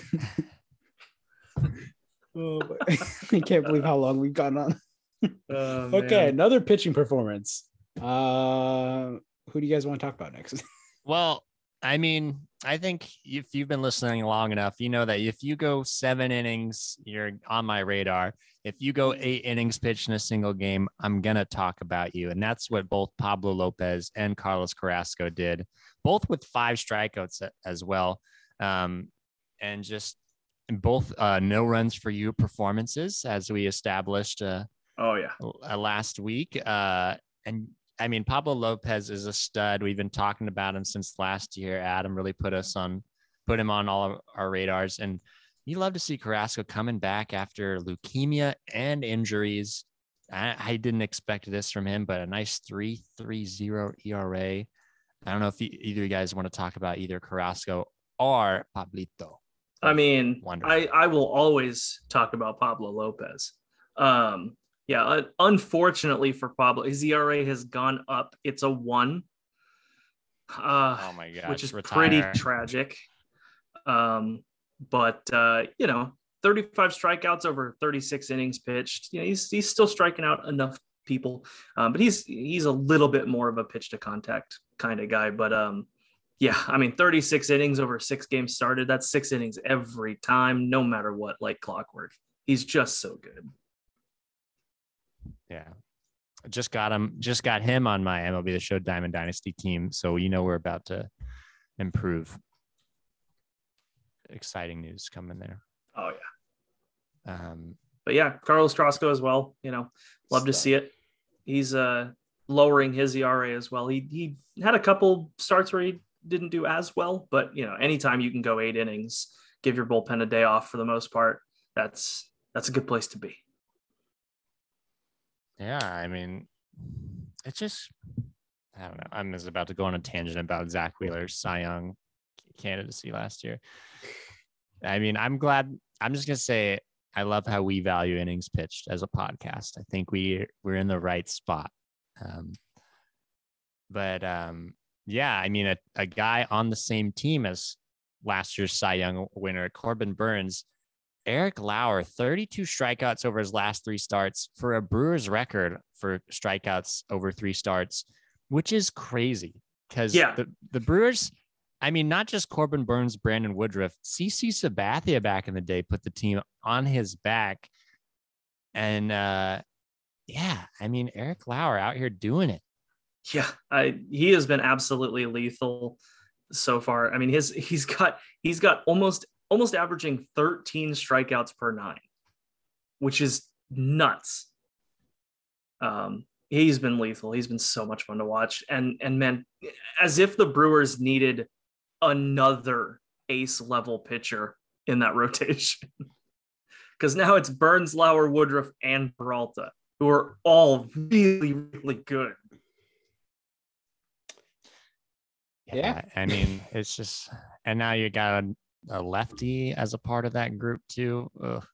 S3: I can't believe how long we've gone on. Okay, another pitching performance. Who do you guys want to talk about next?
S2: Well, I mean, I think if you've been listening long enough, you know that if you go 7 innings, you're on my radar. If you go 8 innings pitched in a single game, I'm going to talk about you. And that's what both Pablo Lopez and Carlos Carrasco did, both with 5 strikeouts as well. And just both no runs for you performances, as we established last week. And I mean, Pablo Lopez is a stud. We've been talking about him since last year. Adam really put him on all of our radars. And you love to see Carrasco coming back after leukemia and injuries. I didn't expect this from him, but a nice 3.30 ERA. I don't know if either of you guys want to talk about either Carrasco or Pablito.
S4: I mean,
S2: wonderful.
S4: I will always talk about Pablo Lopez. Unfortunately for Pablo, his ERA has gone up. It's a 1.
S2: Oh my gosh,
S4: which is
S2: retire.
S4: pretty tragic. But 35 strikeouts over 36 innings pitched. He's still striking out enough people, but he's a little bit more of a pitch to contact kind of guy. But 36 innings over 6 games started. That's 6 innings every time, no matter what, like clockwork. He's just so good.
S2: Yeah. Just got him on my MLB The Show Diamond Dynasty team. So, we're about to improve. Exciting news coming there.
S4: Oh
S2: yeah.
S4: But yeah, Carlos Carrasco as well. Love to see it. He's lowering his ERA as well. He had a couple starts where he didn't do as well, but anytime you can go 8 innings, give your bullpen a day off for the most part, that's a good place to be.
S2: Yeah, I mean, it's just, I don't know. I'm just about to go on a tangent about Zach Wheeler's Cy Young candidacy last year. I mean, I'm glad. I'm just going to say I love how we value innings pitched as a podcast. I think we're in the right spot. Yeah, I mean, a guy on the same team as last year's Cy Young winner, Corbin Burns, Eric Lauer, 32 strikeouts over his last 3 starts for a Brewers record for strikeouts over 3 starts, which is crazy because the Brewers, I mean, not just Corbin Burns, Brandon Woodruff, CC Sabathia back in the day put the team on his back. And I mean, Eric Lauer out here doing it.
S4: Yeah, he has been absolutely lethal so far. I mean, he's got almost averaging 13 strikeouts per 9, which is nuts. He's been lethal. He's been so much fun to watch. And man, as if the Brewers needed another ace level pitcher in that rotation. Because now it's Burns, Lauer, Woodruff, and Peralta, who are all really, really good.
S2: Yeah. I mean, it's just, and now you got a lefty as a part of that group too. Ugh.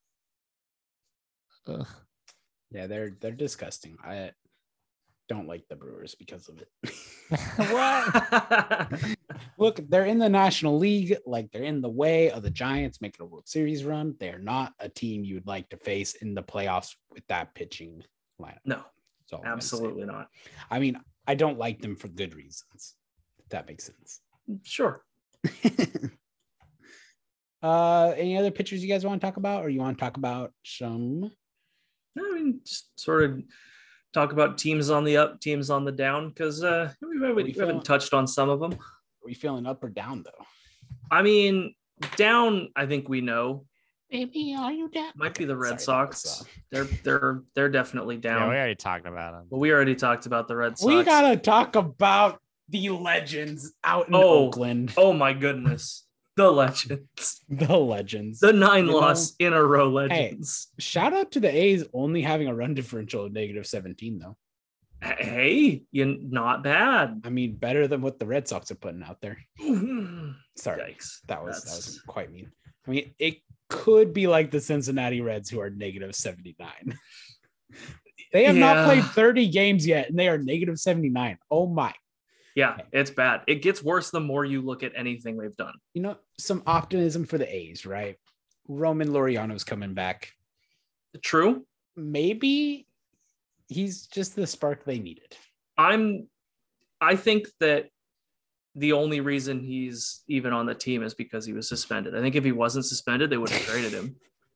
S3: Yeah, they're disgusting. I don't like the Brewers because of it.
S2: What?
S3: Look, they're in the National League. Like, they're in the way of the Giants making a World Series run. They're not a team you would like to face in the playoffs with that pitching lineup.
S4: No, absolutely not.
S3: I mean, I don't like them for good reasons. If that makes sense.
S4: Sure.
S3: Any other pitchers you guys want to talk about, or you want to talk about some?
S4: I mean, just sort of talk about teams on the up, teams on the down, because we haven't touched on some of them.
S3: Are we feeling up or down though?
S4: I mean, down. I think we know.
S2: Baby, are you down?
S4: Might be the Red
S3: Sorry,
S4: Sox. They're definitely down.
S2: Yeah, we already talked about them.
S4: But we already talked about the Red Sox.
S3: We gotta talk about the legends out in Oakland.
S4: Oh my goodness. The legends.
S3: The legends.
S4: The 9-loss in a row legends.
S3: Hey, shout out to the A's only having a run differential of -17 though.
S4: Hey, you're not bad.
S3: I mean, better than what the Red Sox are putting out there. Sorry.
S4: Yikes.
S3: That was quite mean. I mean, it could be like the Cincinnati Reds, who are -79. They have not played 30 games yet, and they are -79. Oh my.
S4: Yeah, it's bad. It gets worse the more you look at anything they've done.
S3: You know, some optimism for the A's, right? Roman Laureano's coming back.
S4: True.
S3: Maybe he's just the spark they needed.
S4: I think that the only reason he's even on the team is because he was suspended. I think if he wasn't suspended, they would have traded him.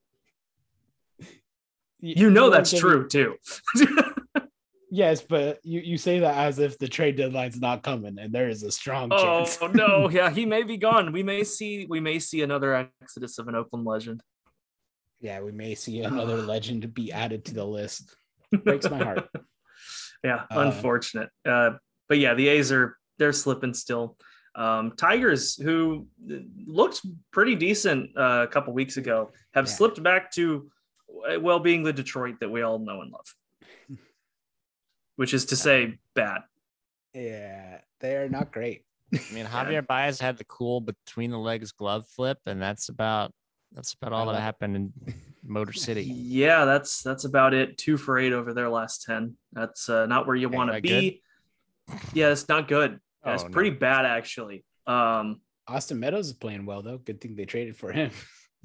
S4: You know that's true too.
S3: Yes, but you say that as if the trade deadline's not coming, and there is a strong chance.
S4: Oh no, yeah, he may be gone. We may see another exodus of an Oakland legend.
S3: Yeah, we may see another legend be added to the list. Breaks my heart.
S4: Yeah, unfortunate. But yeah, the A's they're slipping still. Tigers, who looked pretty decent a couple weeks ago, have slipped back to being the Detroit that we all know and love. Which is to say bad.
S3: Yeah, they are not great.
S2: I mean, Javier Baez had the cool between the legs glove flip, and that's about all that happened in Motor City.
S4: Yeah, that's about it. 2 for 8 over their last 10. That's not where you want to be. Good? Yeah, it's not good. It's pretty bad, actually.
S3: Austin Meadows is playing well, though. Good thing they traded for him.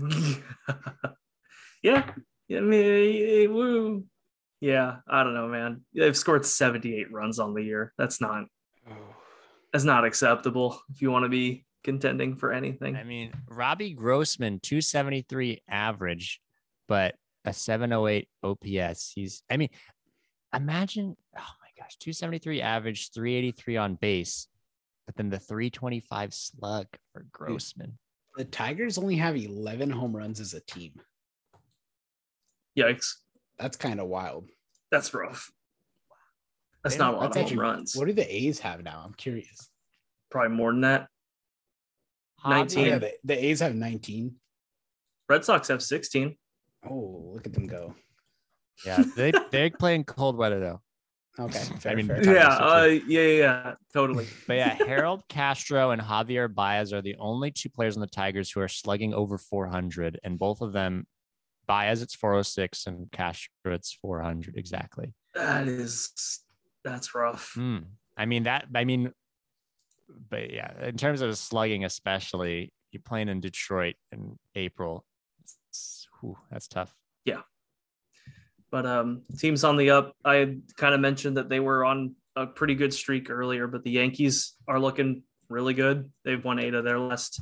S4: Yeah. I mean, woo. Yeah, I don't know, man. They've scored 78 runs on the year. That's not acceptable if you want to be contending for anything.
S2: I mean, Robbie Grossman, 273 average, but a 708 OPS. Imagine, oh my gosh, 273 average, 383 on base, but then the 325 slug for Grossman.
S3: The Tigers only have 11 home runs as a team.
S4: Yikes.
S3: That's kind of wild.
S4: That's rough. That's not a lot of home runs.
S3: What do the A's have now? I'm curious.
S4: Probably more than that. 19.
S3: Yeah, the A's have 19.
S4: Red Sox have 16.
S3: Oh, look at them go.
S2: Yeah, they're playing cold weather though.
S3: Okay.
S2: Fair.
S4: Yeah, totally.
S2: But yeah, Harold Castro and Javier Baez are the only 2 players on the Tigers who are slugging over 400, and both of them, Baez it's 406 and Castro it's 400 exactly.
S4: That's rough.
S2: But yeah, in terms of slugging, especially you're playing in Detroit in April, that's tough.
S4: Yeah. But teams on the up. I kind of mentioned that they were on a pretty good streak earlier, but the Yankees are looking really good. They've won 8 of their last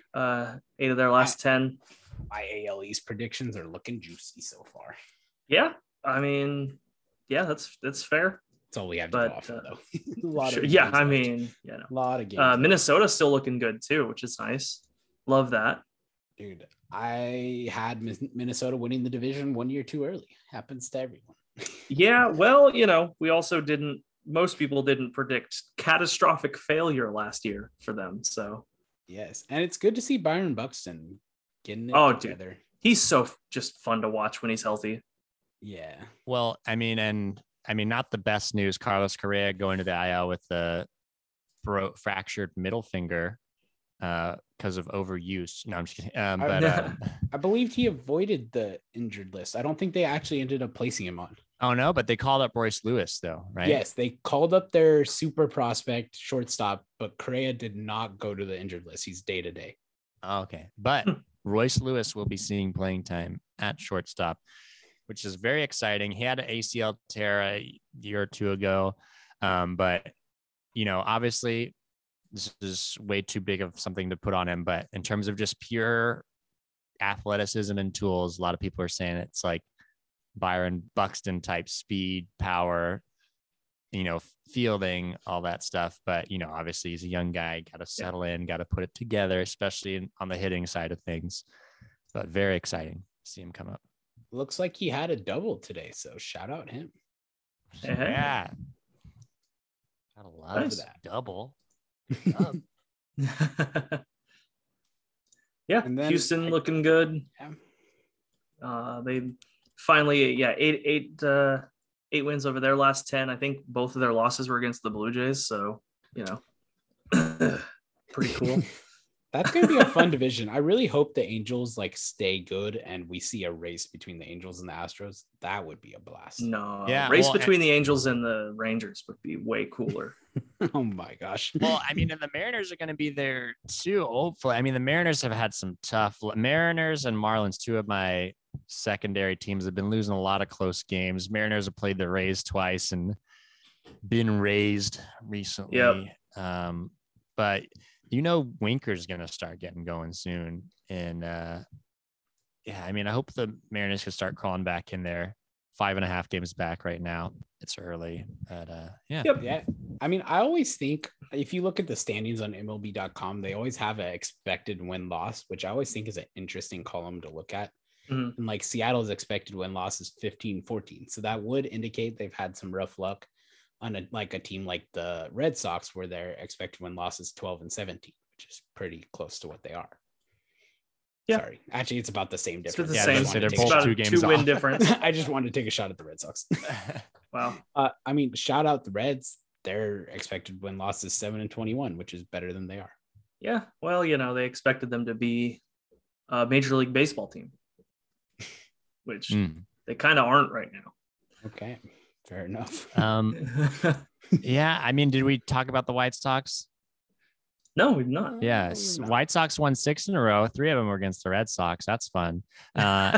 S4: 10.
S3: My AL East predictions are looking juicy so far.
S4: Yeah, I mean, yeah, that's fair.
S3: That's all we have to offer, though.
S4: A
S3: lot of games.
S4: Minnesota's still looking good too, which is nice. Love that,
S3: dude. I had Minnesota winning the division 1 year too early. Happens to everyone.
S4: Yeah, well, we also didn't. Most people didn't predict catastrophic failure last year for them. So
S3: yes, and it's good to see Byron Buxton getting it together.
S4: Dude, he's so just fun to watch when he's healthy.
S3: Yeah.
S2: Well, I mean, not the best news. Carlos Correa going to the IL with the fractured middle finger because of overuse. No, I'm just kidding.
S3: I believed he avoided the injured list. I don't think they actually ended up placing him on.
S2: Oh no, but they called up Royce Lewis though, right?
S3: Yes, they called up their super prospect shortstop, but Correa did not go to the injured list. He's day to day.
S2: Okay, but Royce Lewis will be seeing playing time at shortstop, which is very exciting. He had an ACL tear a year or 2 ago. But, obviously this is way too big of something to put on him. But in terms of just pure athleticism and tools, a lot of people are saying it's like Byron Buxton type speed, power, fielding, all that stuff. But, obviously he's a young guy, got to settle in, got to put it together, especially on the hitting side of things. But very exciting to see him come up.
S3: Looks like he had a double today, so shout out him.
S2: Yeah. Gotta love that double.
S4: Yeah,
S3: And then
S4: Houston looking good. They finally, eight wins over their last 10. I think both of their losses were against the Blue Jays, so pretty cool.
S3: That's going to be a fun division. I really hope the Angels stay good and we see a race between the Angels and the Astros. That would be a blast.
S4: No,
S2: race
S4: between the Angels and the Rangers would be way cooler.
S3: Oh my gosh.
S2: Well, I mean, and the Mariners are going to be there too, hopefully. I mean, the Mariners have had some tough Mariners and Marlins, two of my secondary teams, have been losing a lot of close games. Mariners have played the Rays twice and been raised recently.
S4: Yep.
S2: But Winker's going to start getting going soon. And I mean, I hope the Mariners can start crawling back in there. 5.5 games back right now. It's early, but
S3: Yep. Yeah. I mean, I always think if you look at the standings on MLB.com, they always have an expected win-loss, which I always think is an interesting column to look at.
S4: Mm-hmm.
S3: And Seattle's expected win-loss is 15-14. So that would indicate they've had some rough luck on a team like the Red Sox, where their expected win-loss is 12-17, which is pretty close to what they are.
S4: Yeah.
S3: Sorry. Actually, it's about the same
S4: It's
S3: difference.
S4: the
S2: Yeah,
S4: same.
S2: they're
S4: It's
S2: both
S4: about
S2: 2
S4: a
S2: games
S4: 2-win
S2: off.
S4: difference.
S3: I just wanted to take a shot at the Red Sox.
S4: Wow.
S3: I mean, shout out the Reds. Their expected win-loss is 7-21, which is better than they are.
S4: Yeah. Well, they expected them to be a Major League Baseball team, which they kind of aren't right now.
S3: Okay. Fair enough.
S2: Yeah. I mean, did we talk about the White Sox?
S4: No, we've not.
S2: Yes. White Sox won 6 in a row. 3 of them were against the Red Sox. That's fun. And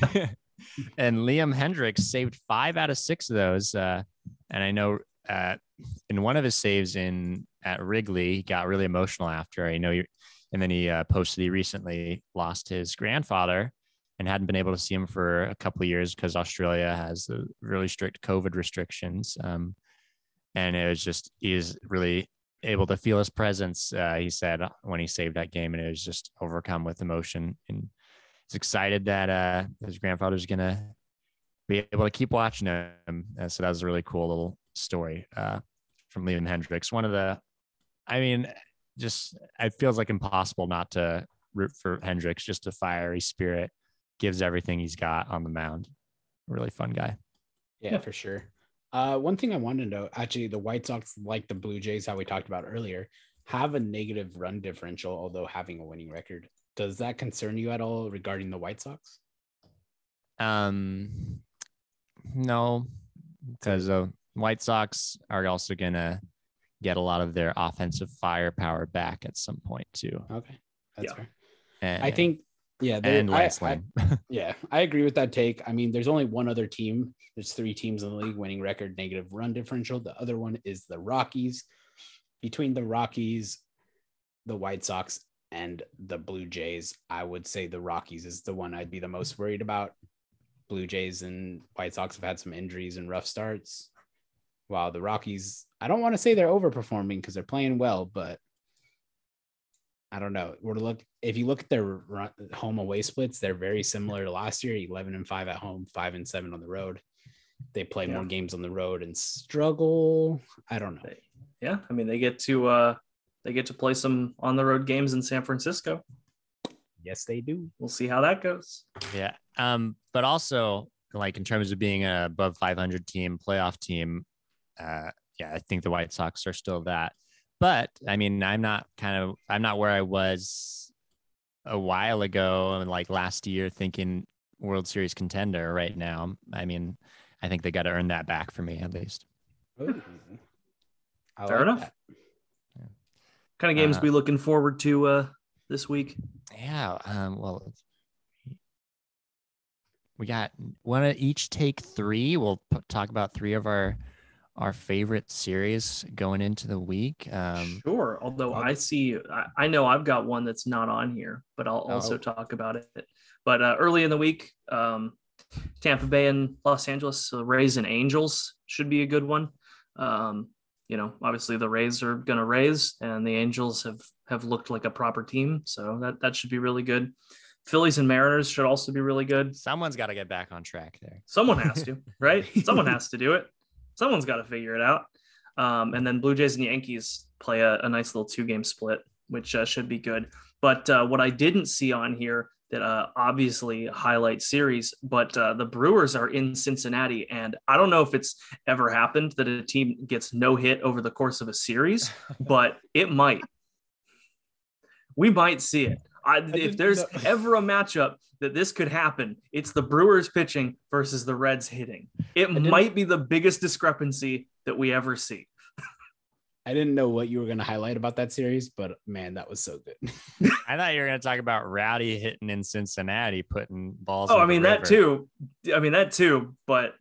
S2: Liam Hendricks saved 5 out of 6 of those. And I know in one of his saves at Wrigley, he got really emotional after. And then he posted he recently lost his grandfather and hadn't been able to see him for a couple of years because Australia has really strict COVID restrictions. And it was just, he was really able to feel his presence, he said, when he saved that game, and it was just overcome with emotion. And he's excited that his grandfather's going to be able to keep watching him. So that was a really cool little story from Liam Hendricks. It feels like impossible not to root for Hendricks. Just a fiery spirit, gives everything he's got on the mound. Really fun guy.
S3: Yeah, for sure. One thing I wanted to know, actually, the White Sox, like the Blue Jays, how we talked about earlier, have a negative run differential, although having a winning record. Does that concern you at all regarding the White Sox?
S2: No, because the White Sox are also going to get a lot of their offensive firepower back at some point too.
S3: Okay, that's fair.
S2: And,
S3: I think,
S2: and Lance Lynn.
S3: I agree with that take. I mean, there's only one other team. There's 3 teams in the league, winning record, negative run differential. The other one is the Rockies. Between the Rockies, the White Sox, and the Blue Jays, I would say the Rockies is the one I'd be the most worried about. Blue Jays and White Sox have had some injuries and rough starts, while the Rockies, I don't want to say they're overperforming because they're playing well, but I don't know. If you look at their home away splits, they're very similar to last year. 11-5 at home, 5-7 on the road. They play more games on the road and struggle. I don't know.
S4: Yeah, I mean, they get to play some on the road games in San Francisco.
S3: Yes, they do.
S4: We'll see how that goes.
S2: Yeah. But also, in terms of being a above 500 team, playoff team, I think the White Sox are still that. But I mean, I'm not where I was a while ago and last year thinking World Series contender right now. I mean, I think they got to earn that back for me at least.
S3: Ooh.
S4: Fair enough.
S3: That.
S4: Yeah. Kind of games we looking forward to this week?
S2: Yeah. Well, we got want to each take 3. We'll talk about 3 of our our favorite series going into the week.
S4: Sure. Although I know I've got one that's not on here, but I'll also talk about it. But early in the week, Tampa Bay and Los Angeles, so Rays and Angels should be a good one. Obviously the Rays are going to raise, and the Angels have looked like a proper team, so that should be really good. Phillies and Mariners should also be really good.
S2: Someone's got to get back on track there.
S4: Someone has to, right? Someone has to do it. Someone's got to figure it out. And then Blue Jays and Yankees play a nice little 2-game split, which should be good. But what I didn't see on here that obviously highlight series, but the Brewers are in Cincinnati. And I don't know if it's ever happened that a team gets no hit over the course of a series, but it might. We might see it. If there's ever a matchup that this could happen, it's the Brewers pitching versus the Reds hitting. It might be the biggest discrepancy that we ever see.
S3: I didn't know what you were going to highlight about that series, but man, that was so good.
S2: I thought you were going to talk about Rowdy hitting in Cincinnati, putting balls.
S4: Oh, I mean, that too. But,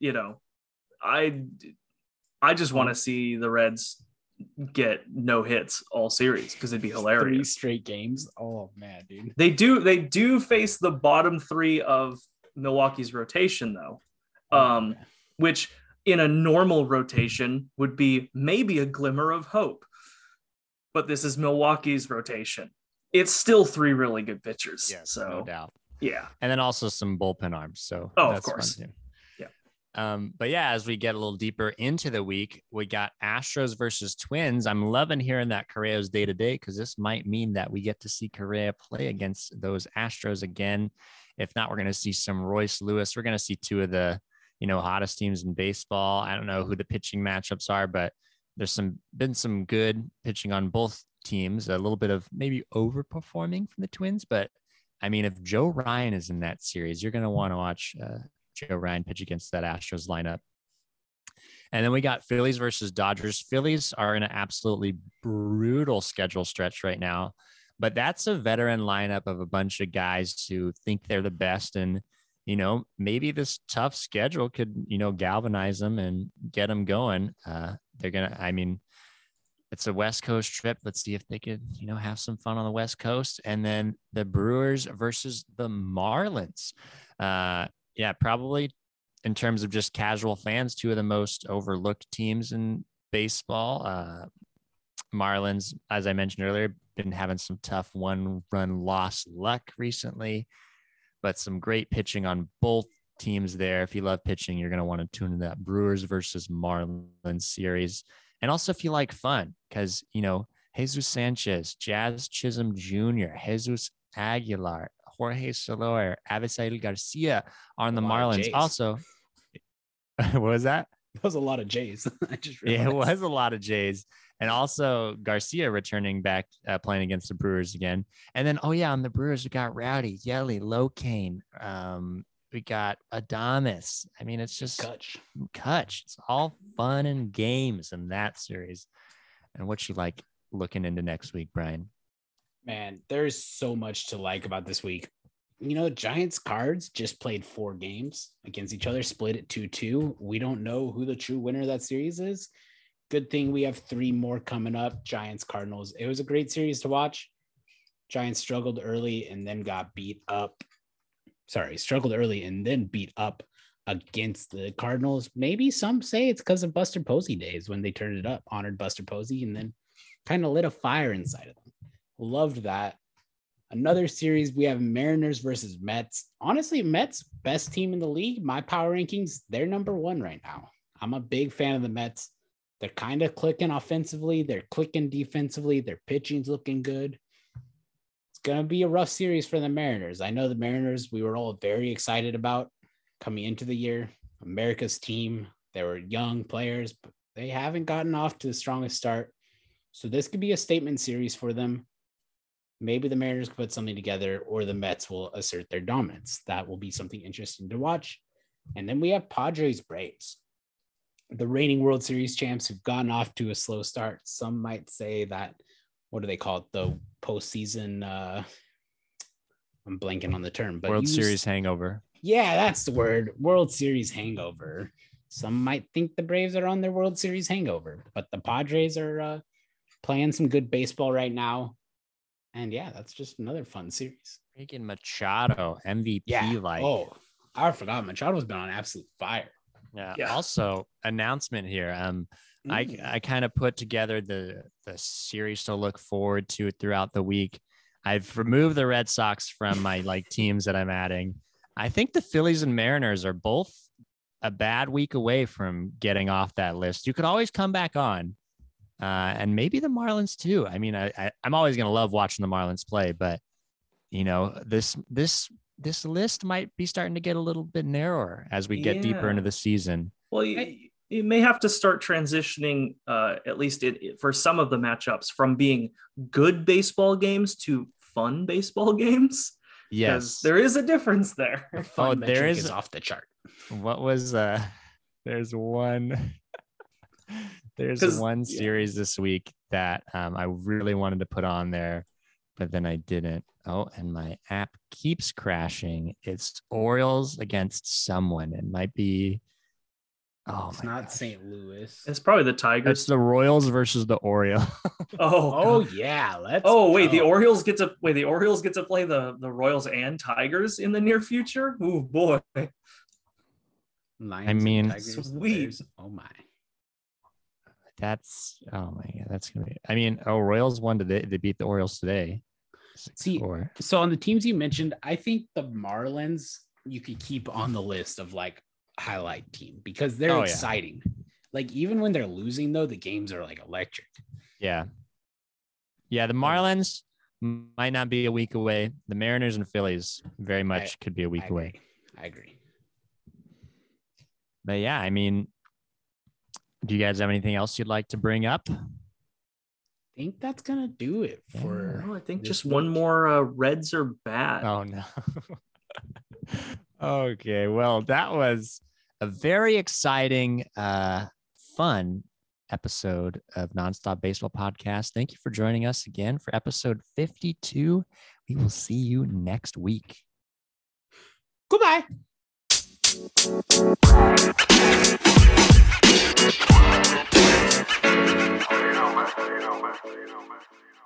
S4: I just want to see the Reds get no hits all series because it'd be hilarious.
S3: 3 straight games. Oh man, dude.
S4: They do face the bottom 3 of Milwaukee's rotation though, which in a normal rotation would be maybe a glimmer of hope. But this is Milwaukee's rotation. It's still 3 really good pitchers.
S2: Yes,
S4: so
S2: no doubt.
S4: Yeah.
S2: And then also some bullpen arms. So
S4: of course.
S2: But yeah, as we get a little deeper into the week, we got Astros versus Twins. I'm loving hearing that Correa's day-to-day because this might mean that we get to see Correa play against those Astros again. If not, we're going to see some Royce Lewis. We're going to see 2 of the, hottest teams in baseball. I don't know who the pitching matchups are, but there's been some good pitching on both teams. A little bit of maybe overperforming from the Twins, but I mean, if Joe Ryan is in that series, you're going to want to watch Joe Ryan pitch against that Astros lineup. And then we got Phillies versus Dodgers. Phillies are in an absolutely brutal schedule stretch right now, but that's a veteran lineup of a bunch of guys who think they're the best. And, maybe this tough schedule could, galvanize them and get them going. It's a West Coast trip. Let's see if they could, have some fun on the West Coast. And then the Brewers versus the Marlins. Yeah, probably in terms of just casual fans, 2 of the most overlooked teams in baseball. Marlins, as I mentioned earlier, been having some tough 1-run loss luck recently, but some great pitching on both teams there. If you love pitching, you're going to want to tune into that Brewers versus Marlins series. And also if you like fun, because, Jesus Sanchez, Jazz Chisholm Jr., Jesus Aguilar, Jorge Soler, Avisail Garcia on the Marlins. Also, what was that?
S3: It was a lot of Jays. I just realized.
S2: Yeah, it was a lot of Jays. And also Garcia returning back, playing against the Brewers again. And then, on the Brewers, we got Rowdy, Yelly, Locane. We got Adames. I mean, it's just Kutch. It's all fun and games in that series. And what you like looking into next week, Brian?
S3: Man, there's so much to like about this week. Giants Cards just played 4 games against each other, split it 2-2. We don't know who the true winner of that series is. Good thing we have 3 more coming up. Giants Cardinals. It was a great series to watch. Giants struggled early and then beat up against the Cardinals. Maybe some say it's because of Buster Posey days when they turned it up, honored Buster Posey, and then kind of lit a fire inside of them. Loved that. Another series, we have Mariners versus Mets. Honestly, Mets, best team in the league. My power rankings, they're number 1 right now. I'm a big fan of the Mets. They're kind of clicking offensively. They're clicking defensively. Their pitching's looking good. It's going to be a rough series for the Mariners. I know the Mariners, we were all very excited about coming into the year. America's team. They were young players, but they haven't gotten off to the strongest start. So this could be a statement series for them. Maybe the Mariners can put something together, or the Mets will assert their dominance. That will be something interesting to watch. And then we have Padres Braves, the reigning World Series champs who've gotten off to a slow start. Some might say that, what do they call it? The postseason. I'm blanking on the term, but
S2: World Series hangover.
S3: Yeah, that's the word. World Series hangover. some might think the Braves are on their World Series hangover, but the Padres are playing some good baseball right now. And yeah, that's just another fun series.
S2: Freaking Machado, MVP
S3: Yeah.
S2: like.
S3: Oh, I forgot. Machado's been on absolute fire.
S2: Yeah.
S4: Yeah.
S2: Also, announcement here. I kind of put together the series to look forward to throughout the week. I've removed the Red Sox from my like teams that I'm adding. I think the Phillies and Mariners are both a bad week away from getting off that list. You could always come back on. And maybe the Marlins too. I mean, I'm always going to love watching the Marlins play, but you know, this list might be starting to get a little bit narrower as we get deeper into the season.
S4: Well, you may have to start transitioning, at least for some of the matchups, from being good baseball games to fun baseball games.
S2: Yes,
S4: there is a difference there.
S3: Fun
S2: there
S3: metric
S2: is
S3: off the chart.
S2: What was there's one series this week that I really wanted to put on there, but then I didn't. Oh, and my app keeps crashing. It's Orioles against someone. It might be
S3: It's not St. Louis.
S4: It's probably the Tigers.
S2: It's the Royals versus the Orioles.
S3: Oh yeah, let's.
S4: The Orioles get to play the Royals and Tigers in the near future. Oh boy.
S3: Lions
S2: I mean,
S3: Tigers,
S4: sweet.
S3: Bears. Oh my.
S2: That's oh my god, that's gonna be. I mean, Royals won today. They beat the Orioles today. 6-4.
S3: So on the teams you mentioned, I think the Marlins you could keep on the list of like highlight team because they're exciting. Like even when they're losing though, the games are like electric.
S2: Yeah. The Marlins might not be a week away. The Mariners and Phillies very much could be a week away.
S3: I agree.
S2: But yeah, I mean, do you guys have anything else you'd like to bring up?
S3: I think that's gonna do it for.
S4: I think just one more Reds are bad.
S2: Oh no. Okay, well, that was a very exciting, fun episode of Nonstop Baseball Podcast. Thank you for joining us again for episode 52. We will see you next week.
S3: Goodbye.
S5: You know, man.